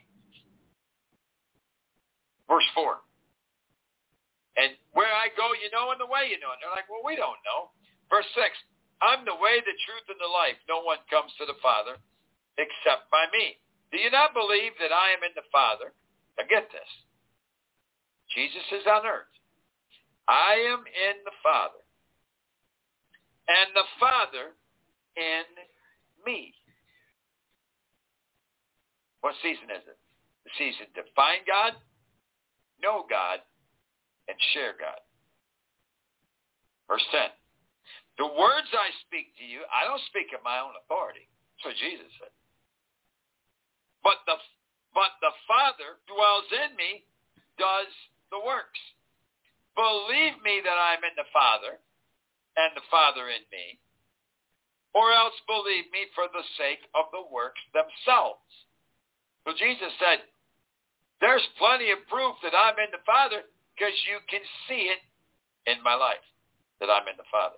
Verse four. And where I go, you know, and the way you know. And they're like, well, we don't know. Verse six. I'm the way, the truth, and the life. No one comes to the Father except by me. Do you not believe that I am in the Father? Now get this. Jesus is on earth. I am in the Father, and the Father in me. What season is it? The season to find God, know God, and share God. Verse ten. The words I speak to you, I don't speak of my own authority. That's what Jesus said. But the, but the Father dwells in me, does the works. Believe me that I'm in the Father, and the Father in me, or else believe me for the sake of the works themselves. So Jesus said, there's plenty of proof that I'm in the Father, because you can see it in my life, that I'm in the Father.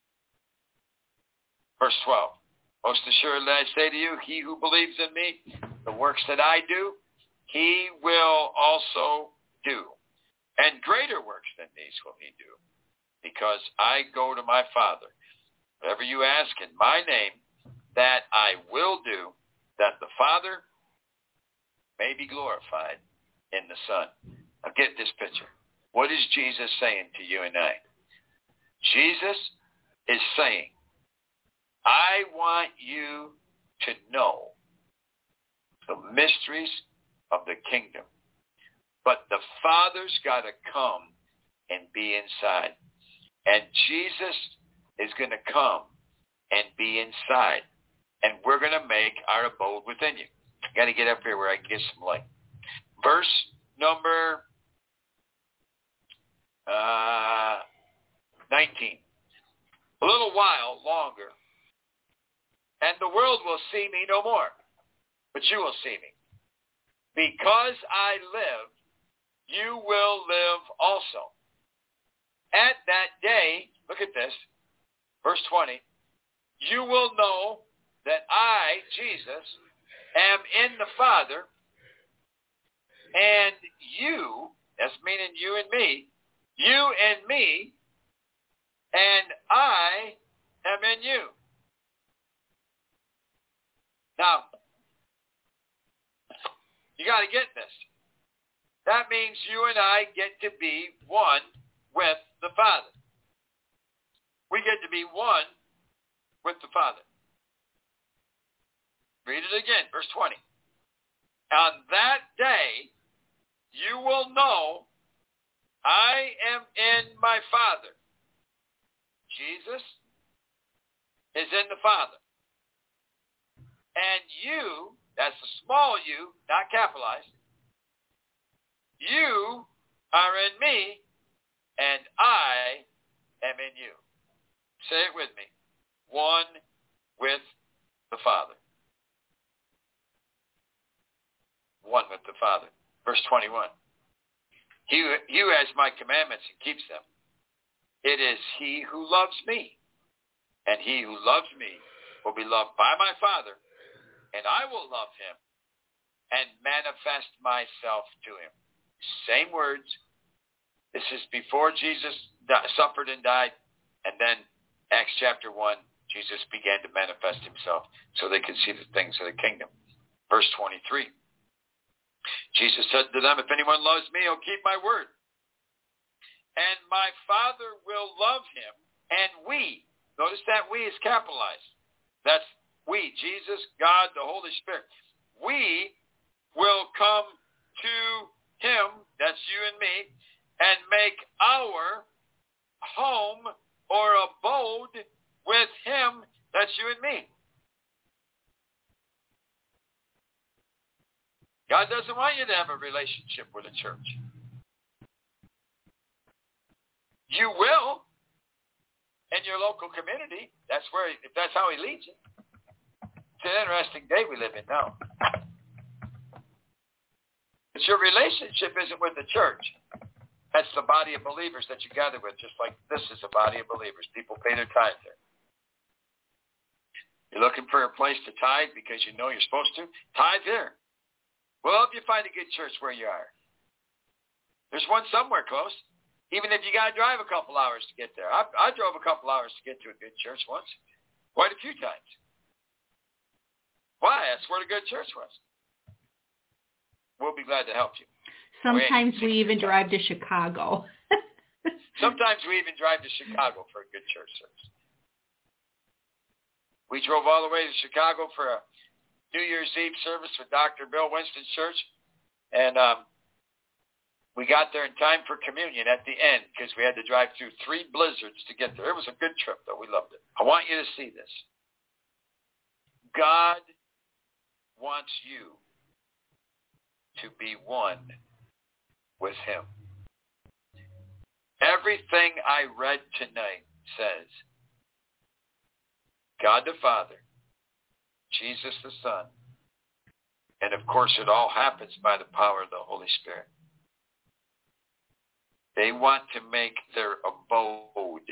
Verse twelve, most assuredly I say to you, he who believes in me, the works that I do, he will also do. And greater works than these will he do, because I go to my Father. Whatever you ask in my name, that I will do, that the Father may be glorified in the Son. Now get this picture. What is Jesus saying to you and I? Jesus is saying, I want you to know the mysteries of the kingdom. But the Father's got to come and be inside. And Jesus is going to come and be inside. And we're going to make our abode within you. Got to get up here where I can get some light. Verse number uh, nineteen. A little while longer, and the world will see me no more. But you will see me. Because I live, you will live also. At that day, look at this, verse twenty, you will know that I, Jesus, am in the Father, and you, that's meaning you and me, you and me, and I am in you. Now, you got to get this. That means you and I get to be one with the Father. We get to be one with the Father. Read it again, verse twenty. On that day, you will know I am in my Father. Jesus is in the Father. And you, that's the small u, not capitalized, you are in me, and I am in you. Say it with me. One with the Father. One with the Father. Verse twenty-one. He, he who has my commandments and keeps them, it is he who loves me. And he who loves me will be loved by my Father, and I will love him and manifest myself to him. Same words. This is before Jesus suffered and died, and then Acts chapter one, Jesus began to manifest himself so they could see the things of the kingdom. Verse twenty-three. Jesus said to them, if anyone loves me, he'll keep my word. And my Father will love him, and we, notice that we is capitalized. That's we, Jesus, God, the Holy Spirit. We will come to him, that's you and me, and make our home or abode with him, that's you and me. God doesn't want you to have a relationship with a church. You will in your local community. That's where, if that's how he leads you. It's an interesting day we live in now. But your relationship isn't with the church. That's the body of believers that you gather with, just like this is a body of believers. People pay their tithe there. You're looking for a place to tithe because you know you're supposed to? Tithe there. We'll help you find a good church where you are. There's one somewhere close, even if you got to drive a couple hours to get there. I, I drove a couple hours to get to a good church once, quite a few times. Why? That's where the good church was. We'll be glad to help you. Sometimes we, we even drive to Chicago. Sometimes we even drive to Chicago for a good church service. We drove all the way to Chicago for a New Year's Eve service with Doctor Bill Winston's church, and um, we got there in time for communion at the end because we had to drive through three blizzards to get there. It was a good trip, though. We loved it. I want you to see this. God wants you to be one with him. Everything I read tonight says God the Father, Jesus the Son, and of course it all happens by the power of the Holy Spirit. They want to make their abode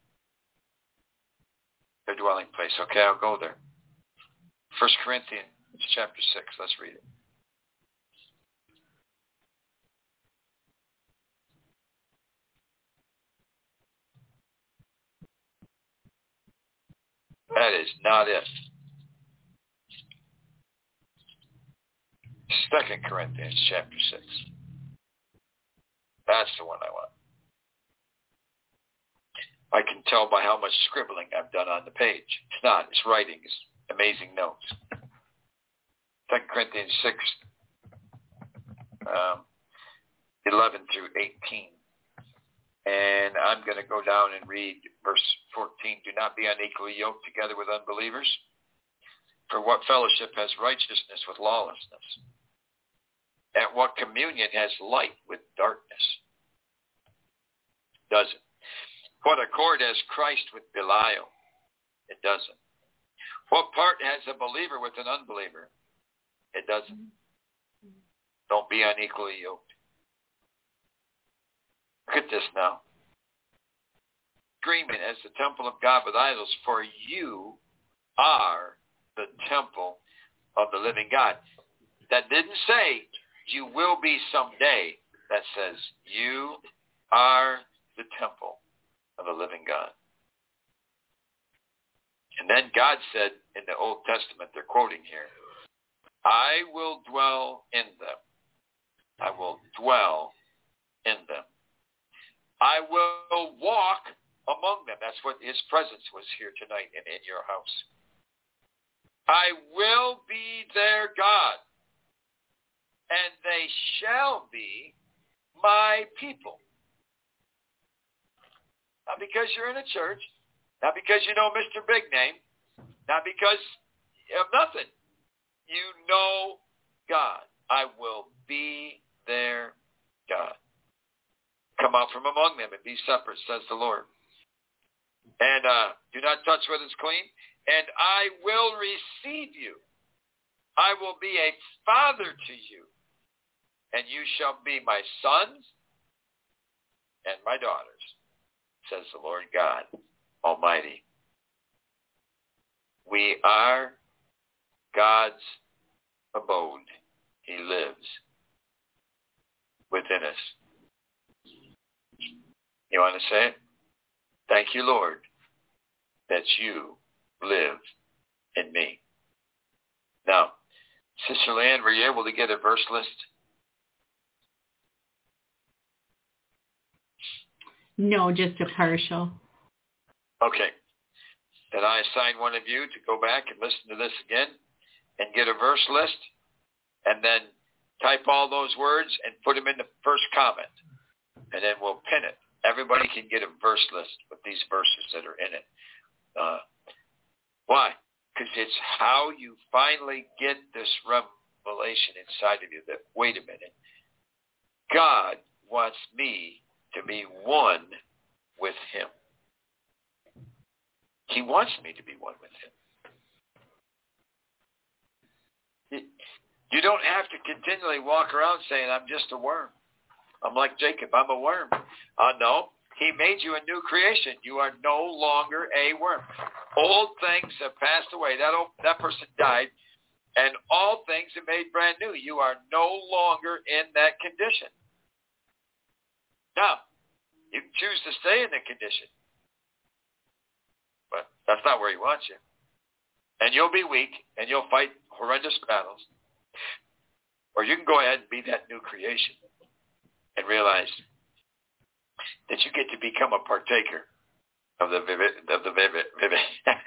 their dwelling place. Okay, I'll go there. First Corinthians chapter six, let's read it. That is not it. Second Corinthians chapter six. That's the one I want. I can tell by how much scribbling I've done on the page. It's not. It's writing. It's amazing notes. Second Corinthians six, um, eleven through eighteen. And I'm going to go down and read verse fourteen. Do not be unequally yoked together with unbelievers. For what fellowship has righteousness with lawlessness? And what communion has light with darkness? Doesn't. What accord has Christ with Belial? It doesn't. What part has a believer with an unbeliever? It doesn't. Don't be unequally yoked. Look at this now. Agreement as the temple of God with idols, for you are the temple of the living God. That didn't say you will be someday. That says you are the temple of the living God. And then God said in the Old Testament, they're quoting here, I will dwell in them. I will dwell in them. I will walk among them. That's what his presence was here tonight and in your house. I will be their God, and they shall be my people. Not because you're in a church, not because you know Mister Big Name, not because of nothing. You know God. I will be their God. Come out from among them and be separate, says the Lord. And uh, do not touch what is clean. And I will receive you. I will be a father to you. And you shall be my sons and my daughters, says the Lord God Almighty. We are God's abode. He lives within us. You want to say it? Thank you, Lord, that you live in me. Now, Sister Leanne, were you able to get a verse list? No, just a partial. Okay. Then I assign one of you to go back and listen to this again and get a verse list and then type all those words and put them in the first comment. And then we'll pin it. Everybody can get a verse list with these verses that are in it. Uh, why? Because it's how you finally get this revelation inside of you that, wait a minute, God wants me to be one with him. He wants me to be one with him. You don't have to continually walk around saying, I'm just a worm. I'm like Jacob, I'm a worm. Uh, no, he made you a new creation. You are no longer a worm. Old things have passed away. That, old, that person died, and all things are made brand new. You are no longer in that condition. Now, you can choose to stay in that condition, but that's not where he wants you. And you'll be weak, and you'll fight horrendous battles. Or you can go ahead and be that new creation and realize that you get to become a partaker of the vivid, of the vivid, vivid.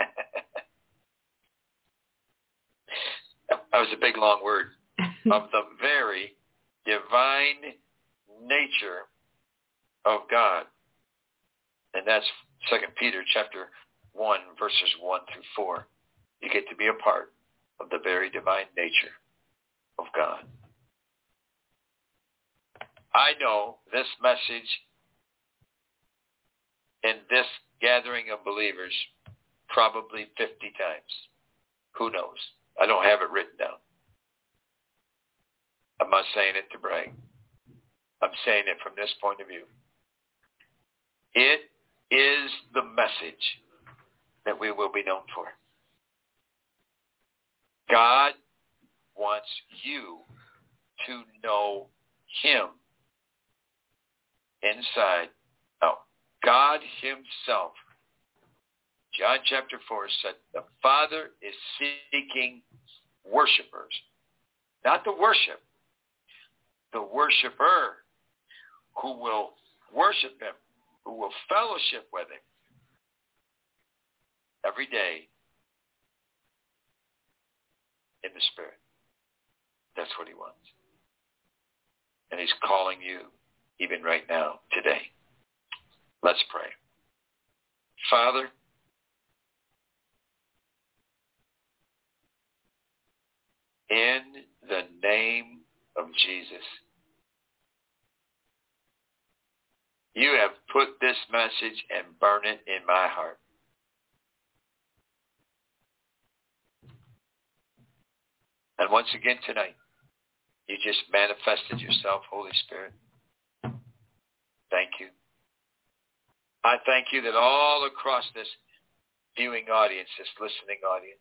That was a big, long word. Of the very divine nature of God. And that's Second Peter chapter one, verses one through four. You get to be a part of the very divine nature of God. I know this message in this gathering of believers probably fifty times. Who knows? I don't have it written down. I'm not saying it to brag. I'm saying it from this point of view. It is the message that we will be known for. God wants you to know him inside out. God himself, John chapter four said, the Father is seeking worshipers. Not the worship, the worshiper who will worship him, who will fellowship with him every day in the Spirit. That's what he wants. And he's calling you even right now, today. Let's pray. Father, in the name of Jesus, you have put this message and burned it in my heart. And once again tonight, you just manifested yourself, Holy Spirit. Thank you. I thank you that all across this viewing audience, this listening audience,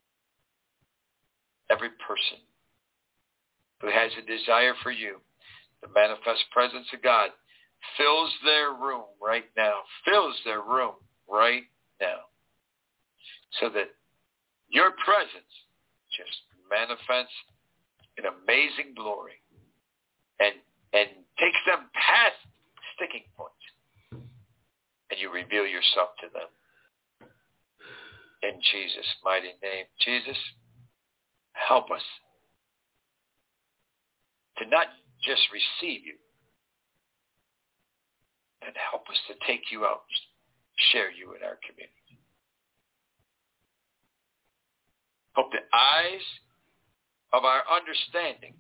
every person who has a desire for you, the manifest presence of God, fills their room right now, fills their room right now, so that your presence just manifests in amazing glory and and takes them past sticking points, and you reveal yourself to them. In Jesus' mighty name. Jesus, help us to not just receive you, and help us to take you out, share you in our community. Hope the eyes of our understanding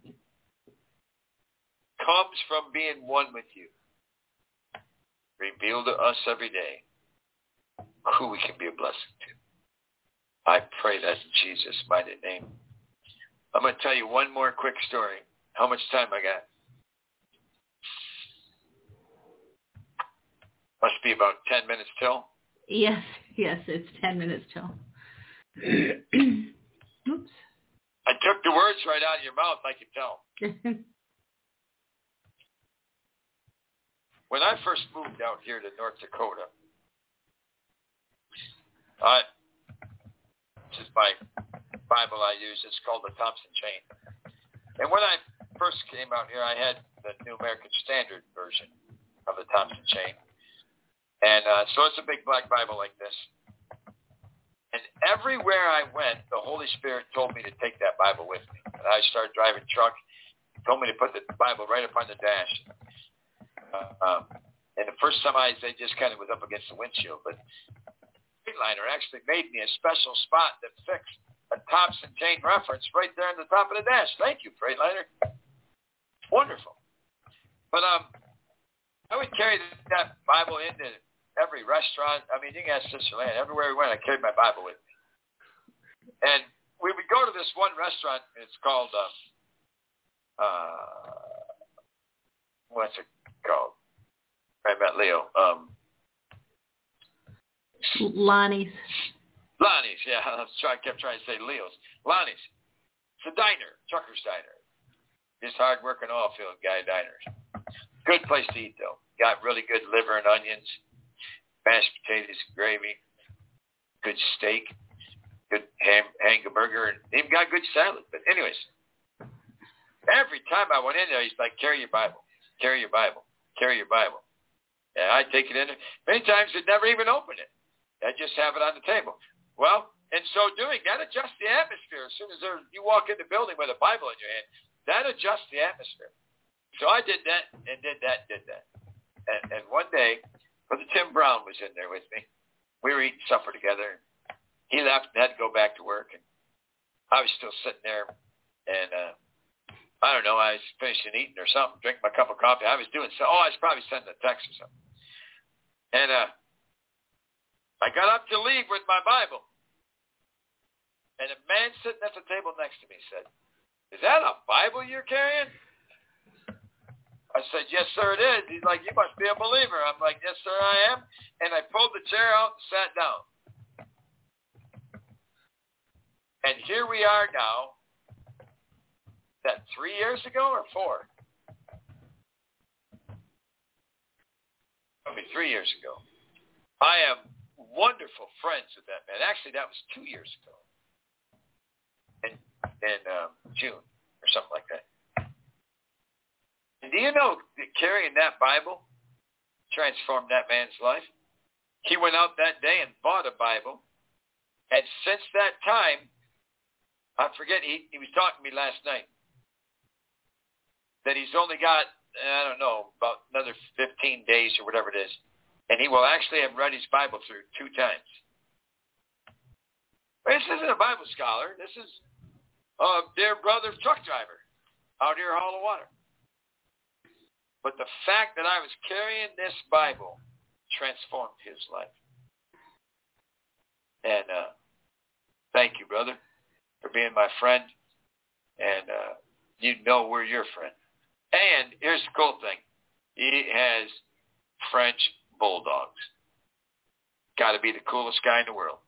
comes from being one with you. Reveal to us every day who we can be a blessing to. I pray that in Jesus' mighty name. I'm going to tell you one more quick story. How much time I got? Must be about ten minutes till. Yes, yes, it's ten minutes till. Oops. I took the words right out of your mouth, I can tell. When I first moved out here to North Dakota, I, this is my Bible I use. It's called the Thompson Chain. And when I first came out here, I had the New American Standard version of the Thompson Chain. And uh, so it's a big black Bible like this. And everywhere I went, the Holy Spirit told me to take that Bible with me. And I started driving truck. He told me to put the Bible right up on the dash. Uh, um, and the first time I, they just kind of was up against the windshield. But Freightliner actually made me a special spot that fixed a Thompson Chain reference right there on the top of the dash. Thank you, Freightliner. Wonderful. But um, I would carry that Bible into every restaurant. I mean, you can ask Sister Lan. Everywhere we went, I carried my Bible with me. And we would go to this one restaurant. It's called, uh, uh, what's it called? I met Leo. Um, Lonnie's. Lonnie's, yeah. I was trying, kept trying to say Leo's. Lonnie's. It's a diner, trucker's diner. Just hard-working oil field guy diners. Good place to eat, though. Got really good liver and onions, mashed potatoes and gravy, good steak, good ham, hamburger, and even got good salad. But anyways, every time I went in there, he's like, carry your Bible, carry your Bible, carry your Bible. And I'd take it in there. Many times I'd never even open it. I'd just have it on the table. Well, in so doing, that adjusts the atmosphere. As soon as there, you walk in the building with a Bible in your hand, that adjusts the atmosphere. So I did that and did that and did that. And, and one day, Brother Tim Brown was in there with me. We were eating supper together. He left and had to go back to work. And I was still sitting there. And uh, I don't know, I was finishing eating or something, drinking my cup of coffee. I was doing so. Oh, I was probably sending a text or something. And uh, I got up to leave with my Bible. And a man sitting at the table next to me said, "Is that a Bible you're carrying?" I said, "Yes, sir, it is." He's like, "You must be a believer." I'm like, "Yes, sir, I am." And I pulled the chair out and sat down. And here we are now. Is that three years ago or four? Probably three years ago. I am wonderful friends with that man. Actually, that was two years ago. In, in um, June or something like that. And do you know that carrying that Bible transformed that man's life? He went out that day and bought a Bible. And since that time, I forget, he, he was talking to me last night, that he's only got, I don't know, about another fifteen days or whatever it is. And he will actually have read his Bible through two times. But this isn't a Bible scholar. This is a dear brother truck driver out here hauling water. But the fact that I was carrying this Bible transformed his life. And uh, thank you, brother, for being my friend. And uh, you know we're your friend. And here's the cool thing. He has French bulldogs. Got to be the coolest guy in the world.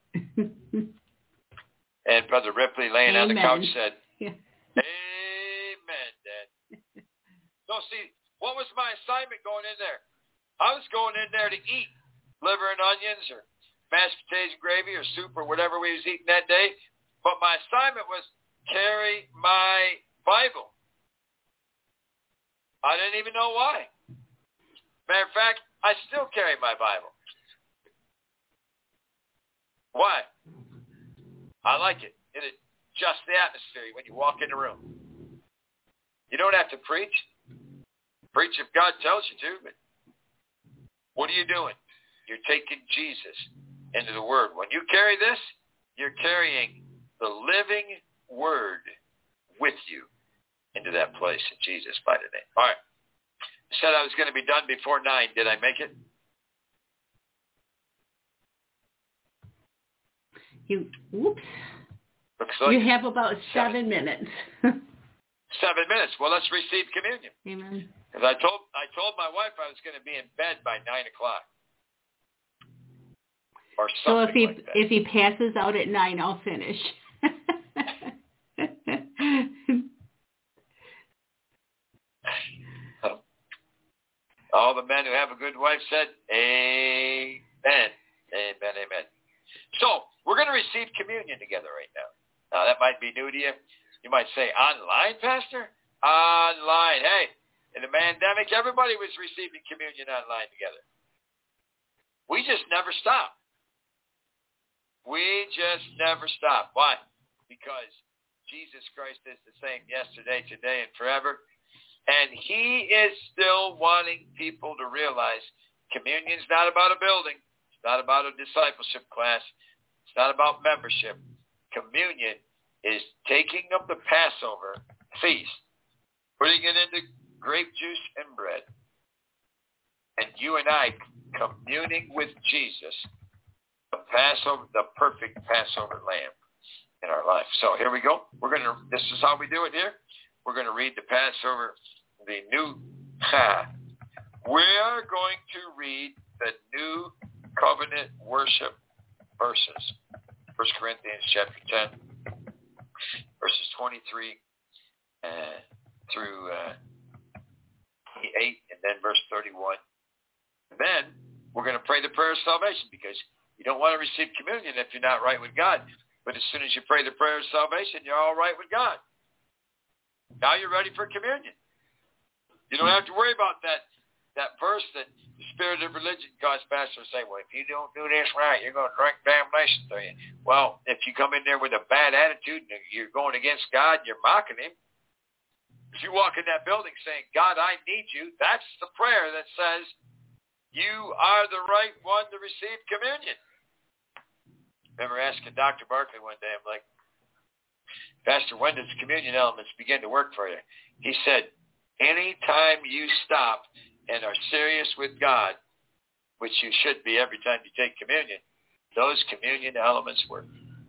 And Brother Ripley laying Amen. on the couch said, yeah. Amen, Dad. So see, what was my assignment going in there? I was going in there to eat liver and onions or mashed potatoes and gravy or soup or whatever we was eating that day. But my assignment was carry my Bible. I didn't even know why. Matter of fact, I still carry my Bible. Why? I like it. It adjusts the atmosphere when you walk in the room. You don't have to preach. Preach if God tells you to, but what are you doing? You're taking Jesus into the Word. When you carry this, you're carrying the living Word with you into that place in Jesus' mighty name. All right. I said I was going to be done before nine. Did I make it? You, whoops. Looks like you have about seven, seven minutes. Seven minutes. Well, let's receive communion. Amen. Because I told I told my wife I was going to be in bed by nine o'clock. Or so if he like that. if he passes out at nine, I'll finish. All the men who have a good wife said, amen, amen, amen. So we're going to receive communion together right now. Now, that might be new to you. You might say, online, Pastor? Online. Hey, in the pandemic, everybody was receiving communion online together. We just never stopped. We just never stopped. Why? Because Jesus Christ is the same yesterday, today, and forever. And he is still wanting people to realize communion's not about a building. It's not about a discipleship class. It's not about membership. Communion is taking of the Passover feast, putting it into grape juice and bread, and you and I communing with Jesus, the Passover, the perfect Passover lamb in our life. So here we go. We're going to, this is how we do it here. We're going to read the Passover, the new, ha. We are going to read the new covenant worship verses. First Corinthians chapter ten, verses twenty-three uh, through uh, eight, and then verse thirty-one. And then we're going to pray the prayer of salvation, because you don't want to receive communion if you're not right with God. But as soon as you pray the prayer of salvation, you're all right with God. Now you're ready for communion. You don't have to worry about that that verse that the spirit of religion caused pastors to say, well, if you don't do this right, you're going to drink damnation to you. Well, if you come in there with a bad attitude and you're going against God, you're mocking him. If you walk in that building saying, God, I need you, that's the prayer that says you are the right one to receive communion. I remember asking Doctor Barkley one day, I'm like, Pastor, when does communion elements begin to work for you? He said, anytime you stop and are serious with God, which you should be every time you take communion, those communion elements work.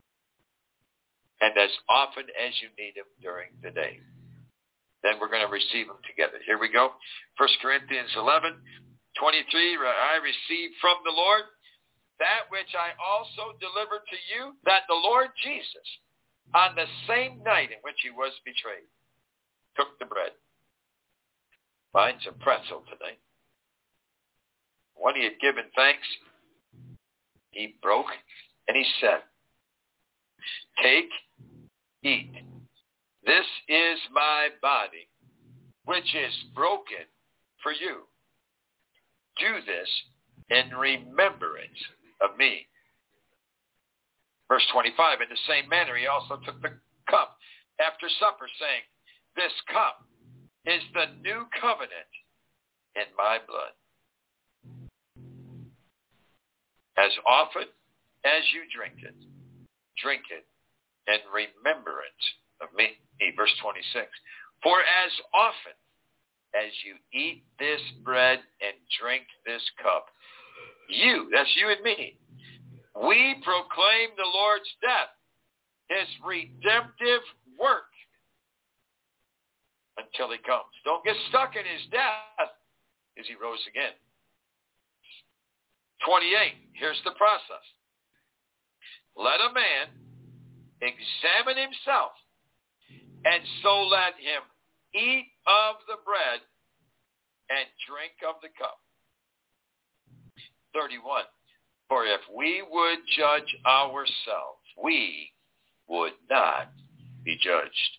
And as often as you need them during the day. Then we're going to receive them together. Here we go. First Corinthians eleven, twenty-three, I received from the Lord that which I also delivered to you, that the Lord Jesus, on the same night in which he was betrayed, took the bread. Find some pretzel tonight. When he had given thanks, he broke and he said, take, eat. This is my body, which is broken for you. Do this in remembrance of me. Verse twenty-five, in the same manner he also took the cup after supper, saying, this cup is the new covenant in my blood. As often as you drink it, drink it in remembrance of me. Verse twenty-six, for as often as you eat this bread and drink this cup, you, that's you and me, we proclaim the Lord's death, his redemptive work, until he comes. Don't get stuck in his death, as he rose again. twenty-eight, here's the process. Let a man examine himself, and so let him eat of the bread and drink of the cup. thirty-one, for if we would judge ourselves, we would not be judged.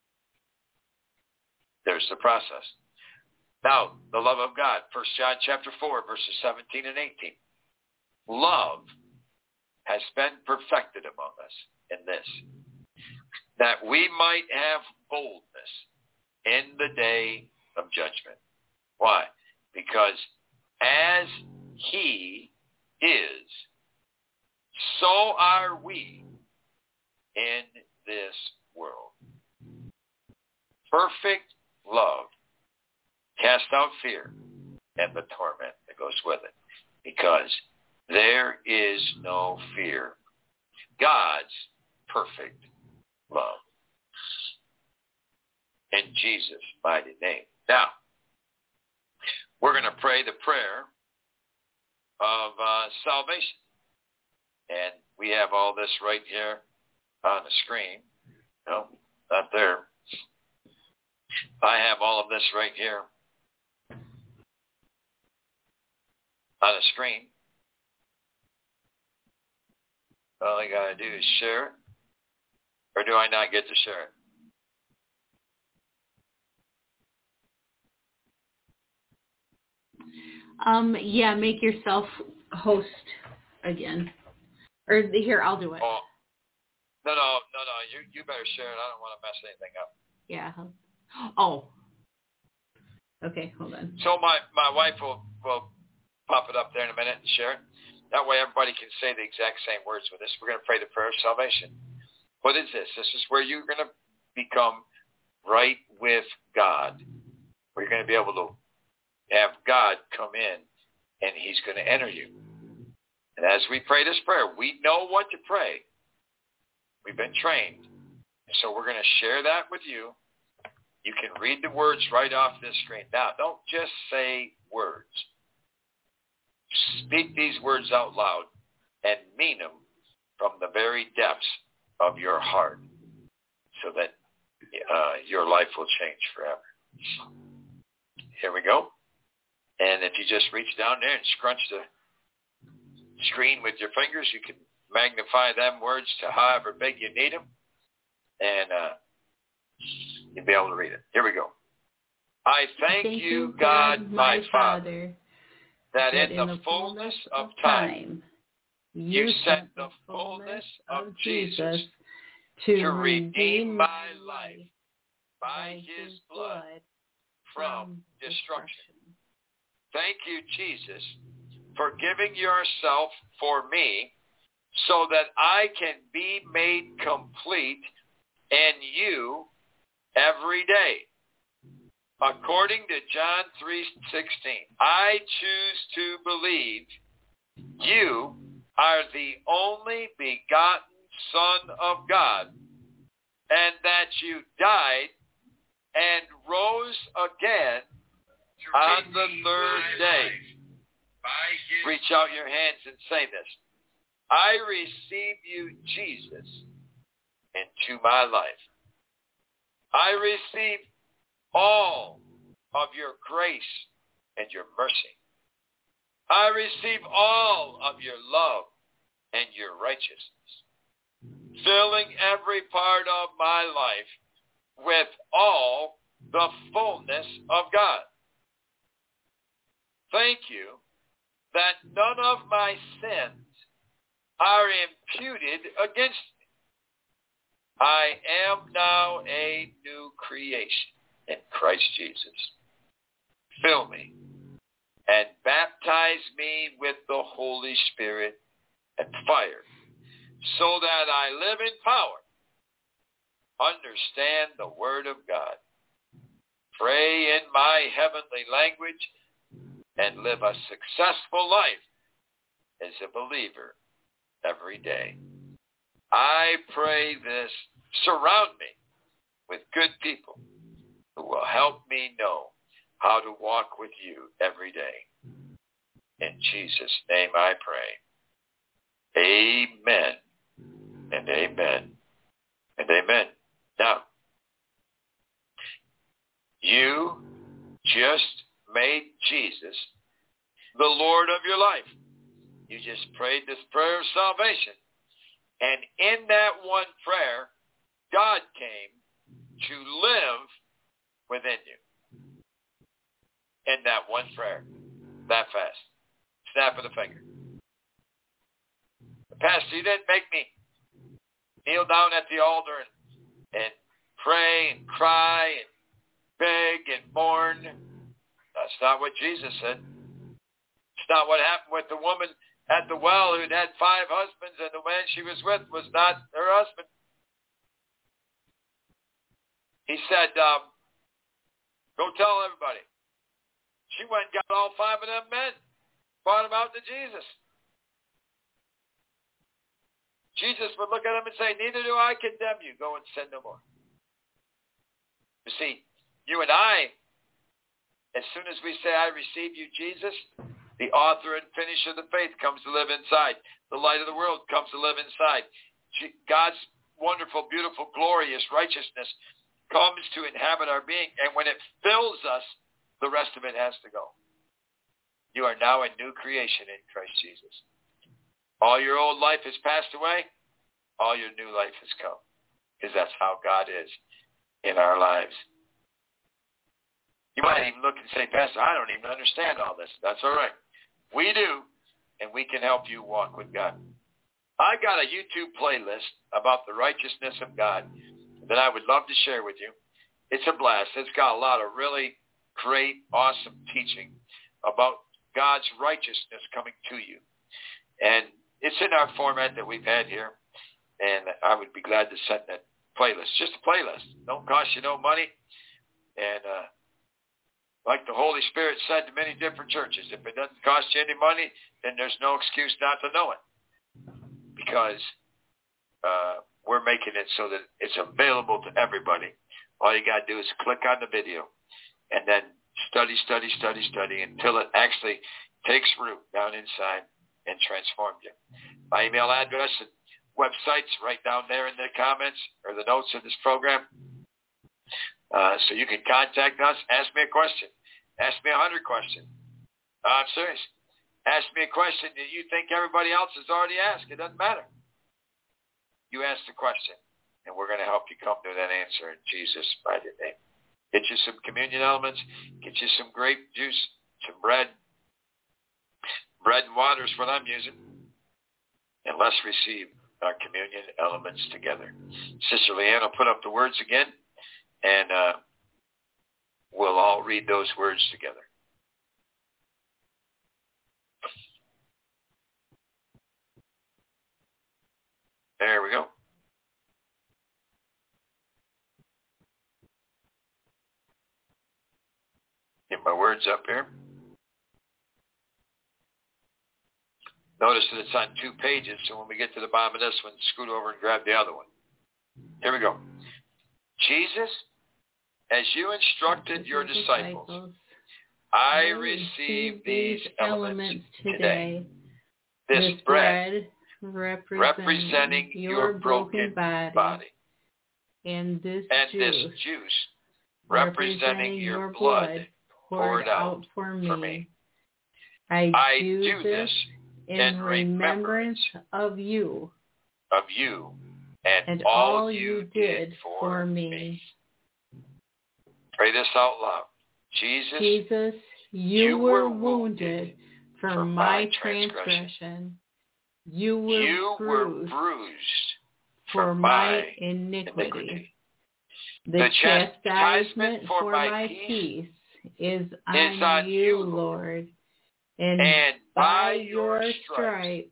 There's the process. Now, the love of God, First John chapter four, verses seventeen and eighteen. Love has been perfected among us in this, that we might have boldness in the day of judgment. Why? Because as he is, so are we in this world. Perfect love cast out fear and the torment that goes with it, because there is no fear God's perfect love. In Jesus' mighty name. Now, we're going to pray the prayer of uh, salvation. And we have all this right here on the screen. No, not there. I have all of this right here on the screen. All I got to do is share it. Or do I not get to share it? Um, yeah, make yourself host again. Or here, I'll do it. Oh, no, no, no, no. You you better share it. I don't want to mess anything up. Yeah. Oh. Okay, hold on. So my, my wife will, will pop it up there in a minute and share it. That way everybody can say the exact same words with us. We're going to pray the prayer of salvation. What is this? This is where you're going to become right with God. Where you're going to be able to have God come in and he's going to enter you. And as we pray this prayer, we know what to pray. We've been trained. So we're going to share that with you. You can read the words right off this screen. Now, don't just say words. Speak these words out loud and mean them from the very depths of your heart so that uh, your life will change forever. Here we go. And if you just reach down there and scrunch the screen with your fingers, you can magnify them words to however big you need them. And uh, you'll be able to read it. Here we go. I thank, thank you, God, my Father, that, that in the fullness of time, you sent the fullness of Jesus to redeem my life by his blood from destruction. Thank you, Jesus, for giving yourself for me so that I can be made complete in you every day. According to John three sixteen, I choose to believe you are the only begotten Son of God, and that you died and rose again on the third day. Reach out your hands and say this. I receive you, Jesus, into my life. I receive all of your grace and your mercy. I receive all of your love and your righteousness, filling every part of my life with all the fullness of God. Thank you that none of my sins are imputed against me. I am now a new creation in Christ Jesus. Fill me and baptize me with the Holy Spirit and fire so that I live in power, understand the Word of God, pray in my heavenly language, and live a successful life as a believer every day. I pray this. Surround me with good people who will help me know how to walk with you every day. In Jesus' name I pray. Amen and amen and amen. Now, you just made Jesus the Lord of your life. You just prayed this prayer of salvation. And in that one prayer, God came to live within you. In that one prayer. That fast. Snap of the finger. Pastor, you didn't make me kneel down at the altar and, and pray and cry and beg and mourn. That's not what Jesus said. It's not what happened with the woman at the well who'd had five husbands, and the man she was with was not her husband. He said, um, go tell everybody. She went and got all five of them men, brought them out to Jesus. Jesus would look at them and say, neither do I condemn you. Go and sin no more. You see, you and I, as soon as we say, I receive you, Jesus, the author and finisher of the faith comes to live inside. The light of the world comes to live inside. God's wonderful, beautiful, glorious righteousness comes to inhabit our being. And when it fills us, the rest of it has to go. You are now a new creation in Christ Jesus. All your old life has passed away. All your new life has come. Because that's how God is in our lives. You might even look and say, Pastor, I don't even understand all this. That's all right. We do, and we can help you walk with God. I got a YouTube playlist about the righteousness of God that I would love to share with you. It's a blast. It's got a lot of really great, awesome teaching about God's righteousness coming to you. And it's in our format that we've had here, and I would be glad to send that playlist. Just a playlist. Don't cost you no money. And uh, like the Holy Spirit said to many different churches, if it doesn't cost you any money, then there's no excuse not to know it. Because uh, we're making it so that it's available to everybody. All you got to do is click on the video and then study, study, study, study until it actually takes root down inside and transforms you. My email address and websites right down there in the comments or the notes of this program. Uh, so you can contact us. Ask me a question. Ask me a hundred questions. Uh, I'm serious. Ask me a question that you think everybody else has already asked. It doesn't matter. You ask the question, and we're going to help you come to that answer in Jesus' mighty name. Get you some communion elements. Get you some grape juice, some bread. Bread and water is what I'm using. And let's receive our communion elements together. Sister Leanne will put up the words again, and uh, we'll all read those words together. There we go. Get my words up here. Notice that it's on two pages, so when we get to the bottom of this one, scoot over and grab the other one. Here we go. Jesus, as you instructed your disciples, I receive these elements today. This bread representing, representing your broken body, body and this and juice, this juice representing your blood poured out for me. For me. I, I do, do this in in remembrance of you, of you, and, and all, all you did for, for me. me. Pray this out loud. Jesus, Jesus, you, you were were wounded for, for my my transgression. transgression. You were you bruised were bruised for, for my my iniquity. iniquity. The, The chastisement chastisement for, for my, my peace, is is on, on you, you, Lord. And, And by by your your stripes,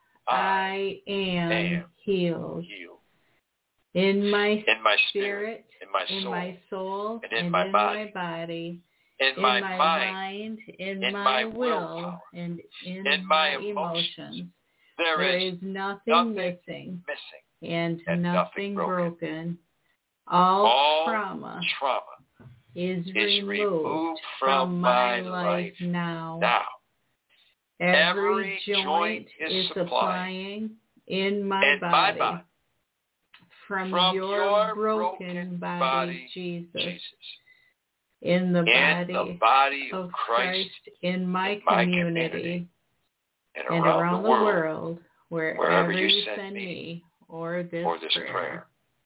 I I am, am healed. healed. In my, In my spirit, spirit, in my in soul, my soul, and in and my in body, my body, in in my my mind, mind, in, in my, my will, willpower, and in, in my my emotions. emotions. There, There is is nothing, nothing missing missing and, and nothing, nothing broken. broken. All, All trauma trauma is, is removed, removed from, from my my life life now. now. Every, Every joint, joint is is supplying supplying in my in body, my body from, from your, your broken, broken body, body, Jesus, Jesus, in the in body, the body of of Christ, Christ in my, in my community, community, and and around, around the, the world, world, wherever, wherever you you send send me, me, or this, or this prayer. prayer.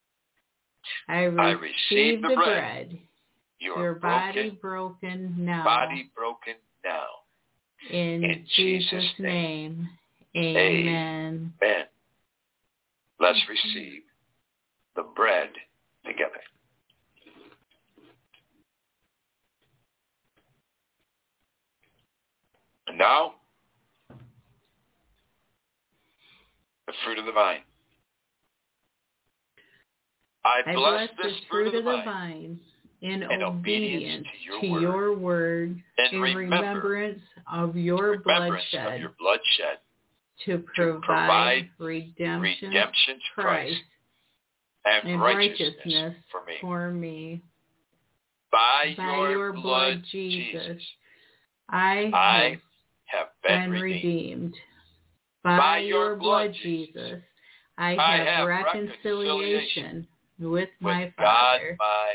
I receive, I receive the the bread, bread, your, your body broken, broken now, body broken now. in, in Jesus' Jesus' name, name. amen. Amen. Let's receive the bread together. And now, the fruit of the vine. I I bless bless this this fruit fruit of the of the vine vine in in obedience to your to word, your word, and in remember- remembrance of your remembrance bloodshed. of your bloodshed to provide, provide redemption, redemption's price price and, and righteousness, righteousness for me. for me. By, By your, your blood, blood, Jesus, Jesus, I I have been been redeemed. redeemed. By, By your your blood, blood, Jesus, I have, I have reconciliation with with my God, Father. my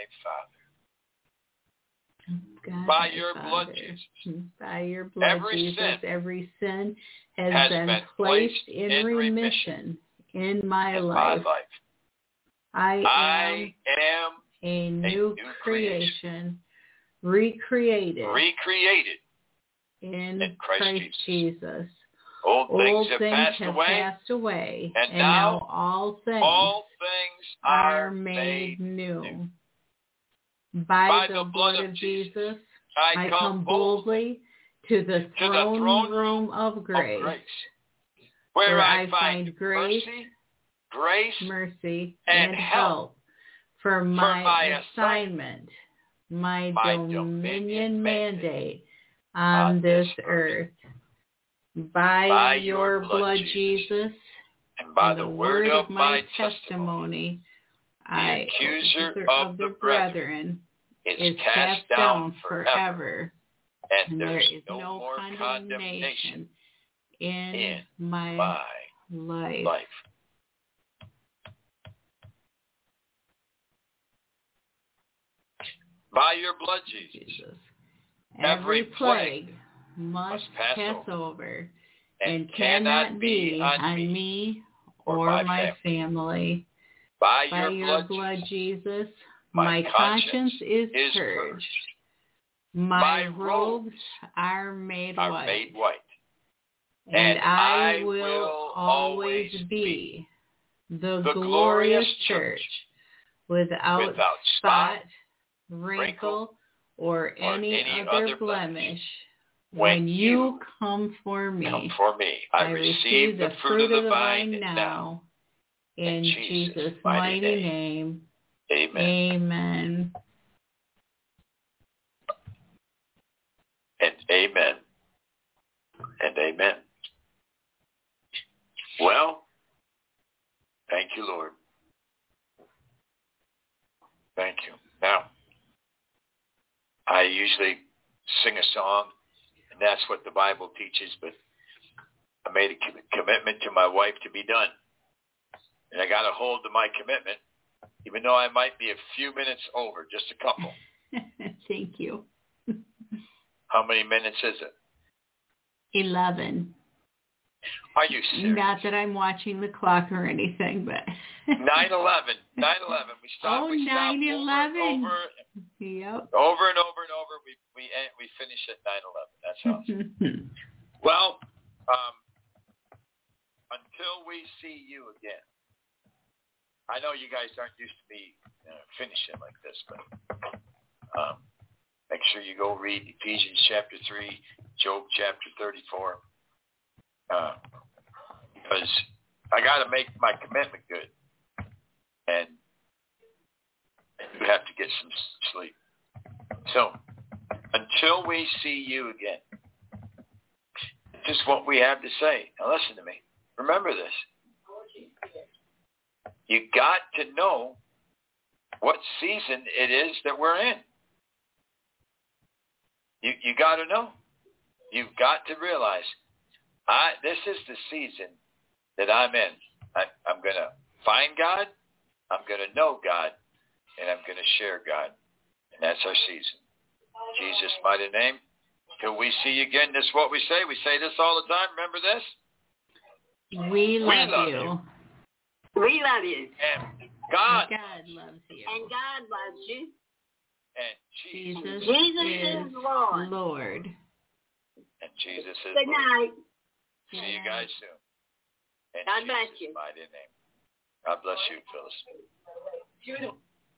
Father. God, By my your blood, Father. Jesus. By your blood, Every Jesus, sin every sin has, has been, been placed placed in, in remission, in my in life. my life. I, I am am a new, new creation, creation, recreated recreated in, in Christ, Christ Jesus. Jesus. Old things Old have things passed have away, passed away, and and now now all things all things are are made made new. new. By, By the, the blood, blood of of Jesus, Jesus, I, I come come boldly boldly to the to the throne, throne room of of grace, grace, where, where I I find find grace, mercy, grace, mercy, and and help help for my, my assignment, my, my dominion, dominion mandate on, on this this earth. By, By your your blood, blood, Jesus, Jesus, and by and the word of my testimony, testimony, the I, accuser accuser of the brethren brethren, is is cast down forever, forever, and and there there's is no no more condemnation condemnation in in my my life. life. By your blood, Jesus, Jesus. Every Every plague must must pass pass over, over and and cannot be on on me me or or my my family. By By your your blood, blood, Jesus, Jesus, my my conscience conscience is is purged. purged. My My robes robes are made are white. made white, And and I I will will always always be the the glorious glorious church church, without without spot, spot, wrinkle, or any any other other blemish. blemish. When When you come for me, come for me. I, receive the fruit of the vine now. now. In In Jesus' Jesus' mighty mighty name. Amen. Amen. And amen. And amen. Well, thank you, Lord. Thank you. Now, I usually sing a song, and that's what the Bible teaches, but I made a com- commitment to my wife to be done. And I got to hold to my commitment, even though I might be a few minutes over, just a couple. Thank you. How many minutes is it? Eleven. Are you serious? Not that I'm watching the clock or anything, but nine eleven. nine eleven. We stopped. Oh, we stopped nine eleven. over, Yep. over and over and over. We we end, we finish at nine eleven. That's how. It's well, um, until we see you again. I know you guys aren't used to me uh, finishing like this, but um, make sure you go read Ephesians chapter three, Job chapter thirty-four, uh, because I got to make my commitment good, and you have to get some sleep. So until we see you again, this is what we have to say. Now listen to me. Remember this. You got to know what season it is that we're in. You you got to know. You've got to realize, I this is the season that I'm in. I, I'm going to find God. I'm going to know God, and I'm going to share God, and that's our season. In Jesus' mighty name. Till we see you again, this is what we say. We say this all the time. Remember this? We love, we love you. you. We love you. And God, God loves you. And God loves you. and Jesus, Jesus, Jesus is is Lord. Lord. and Jesus is Good Lord. night. See you guys soon. In God bless Jesus' you. mighty name. God bless you, Phyllis.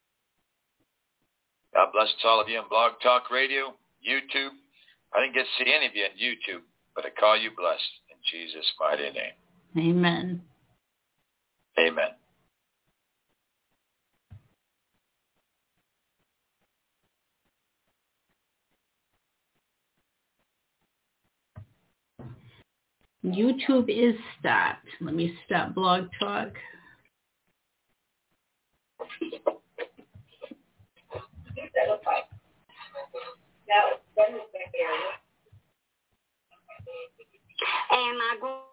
God bless all of you on Blog Talk Radio, YouTube. I didn't get to see any of you on YouTube, but I call you blessed in Jesus' mighty name. Amen. Amen. YouTube is stopped. Let me stop Blog Talk. Am I going?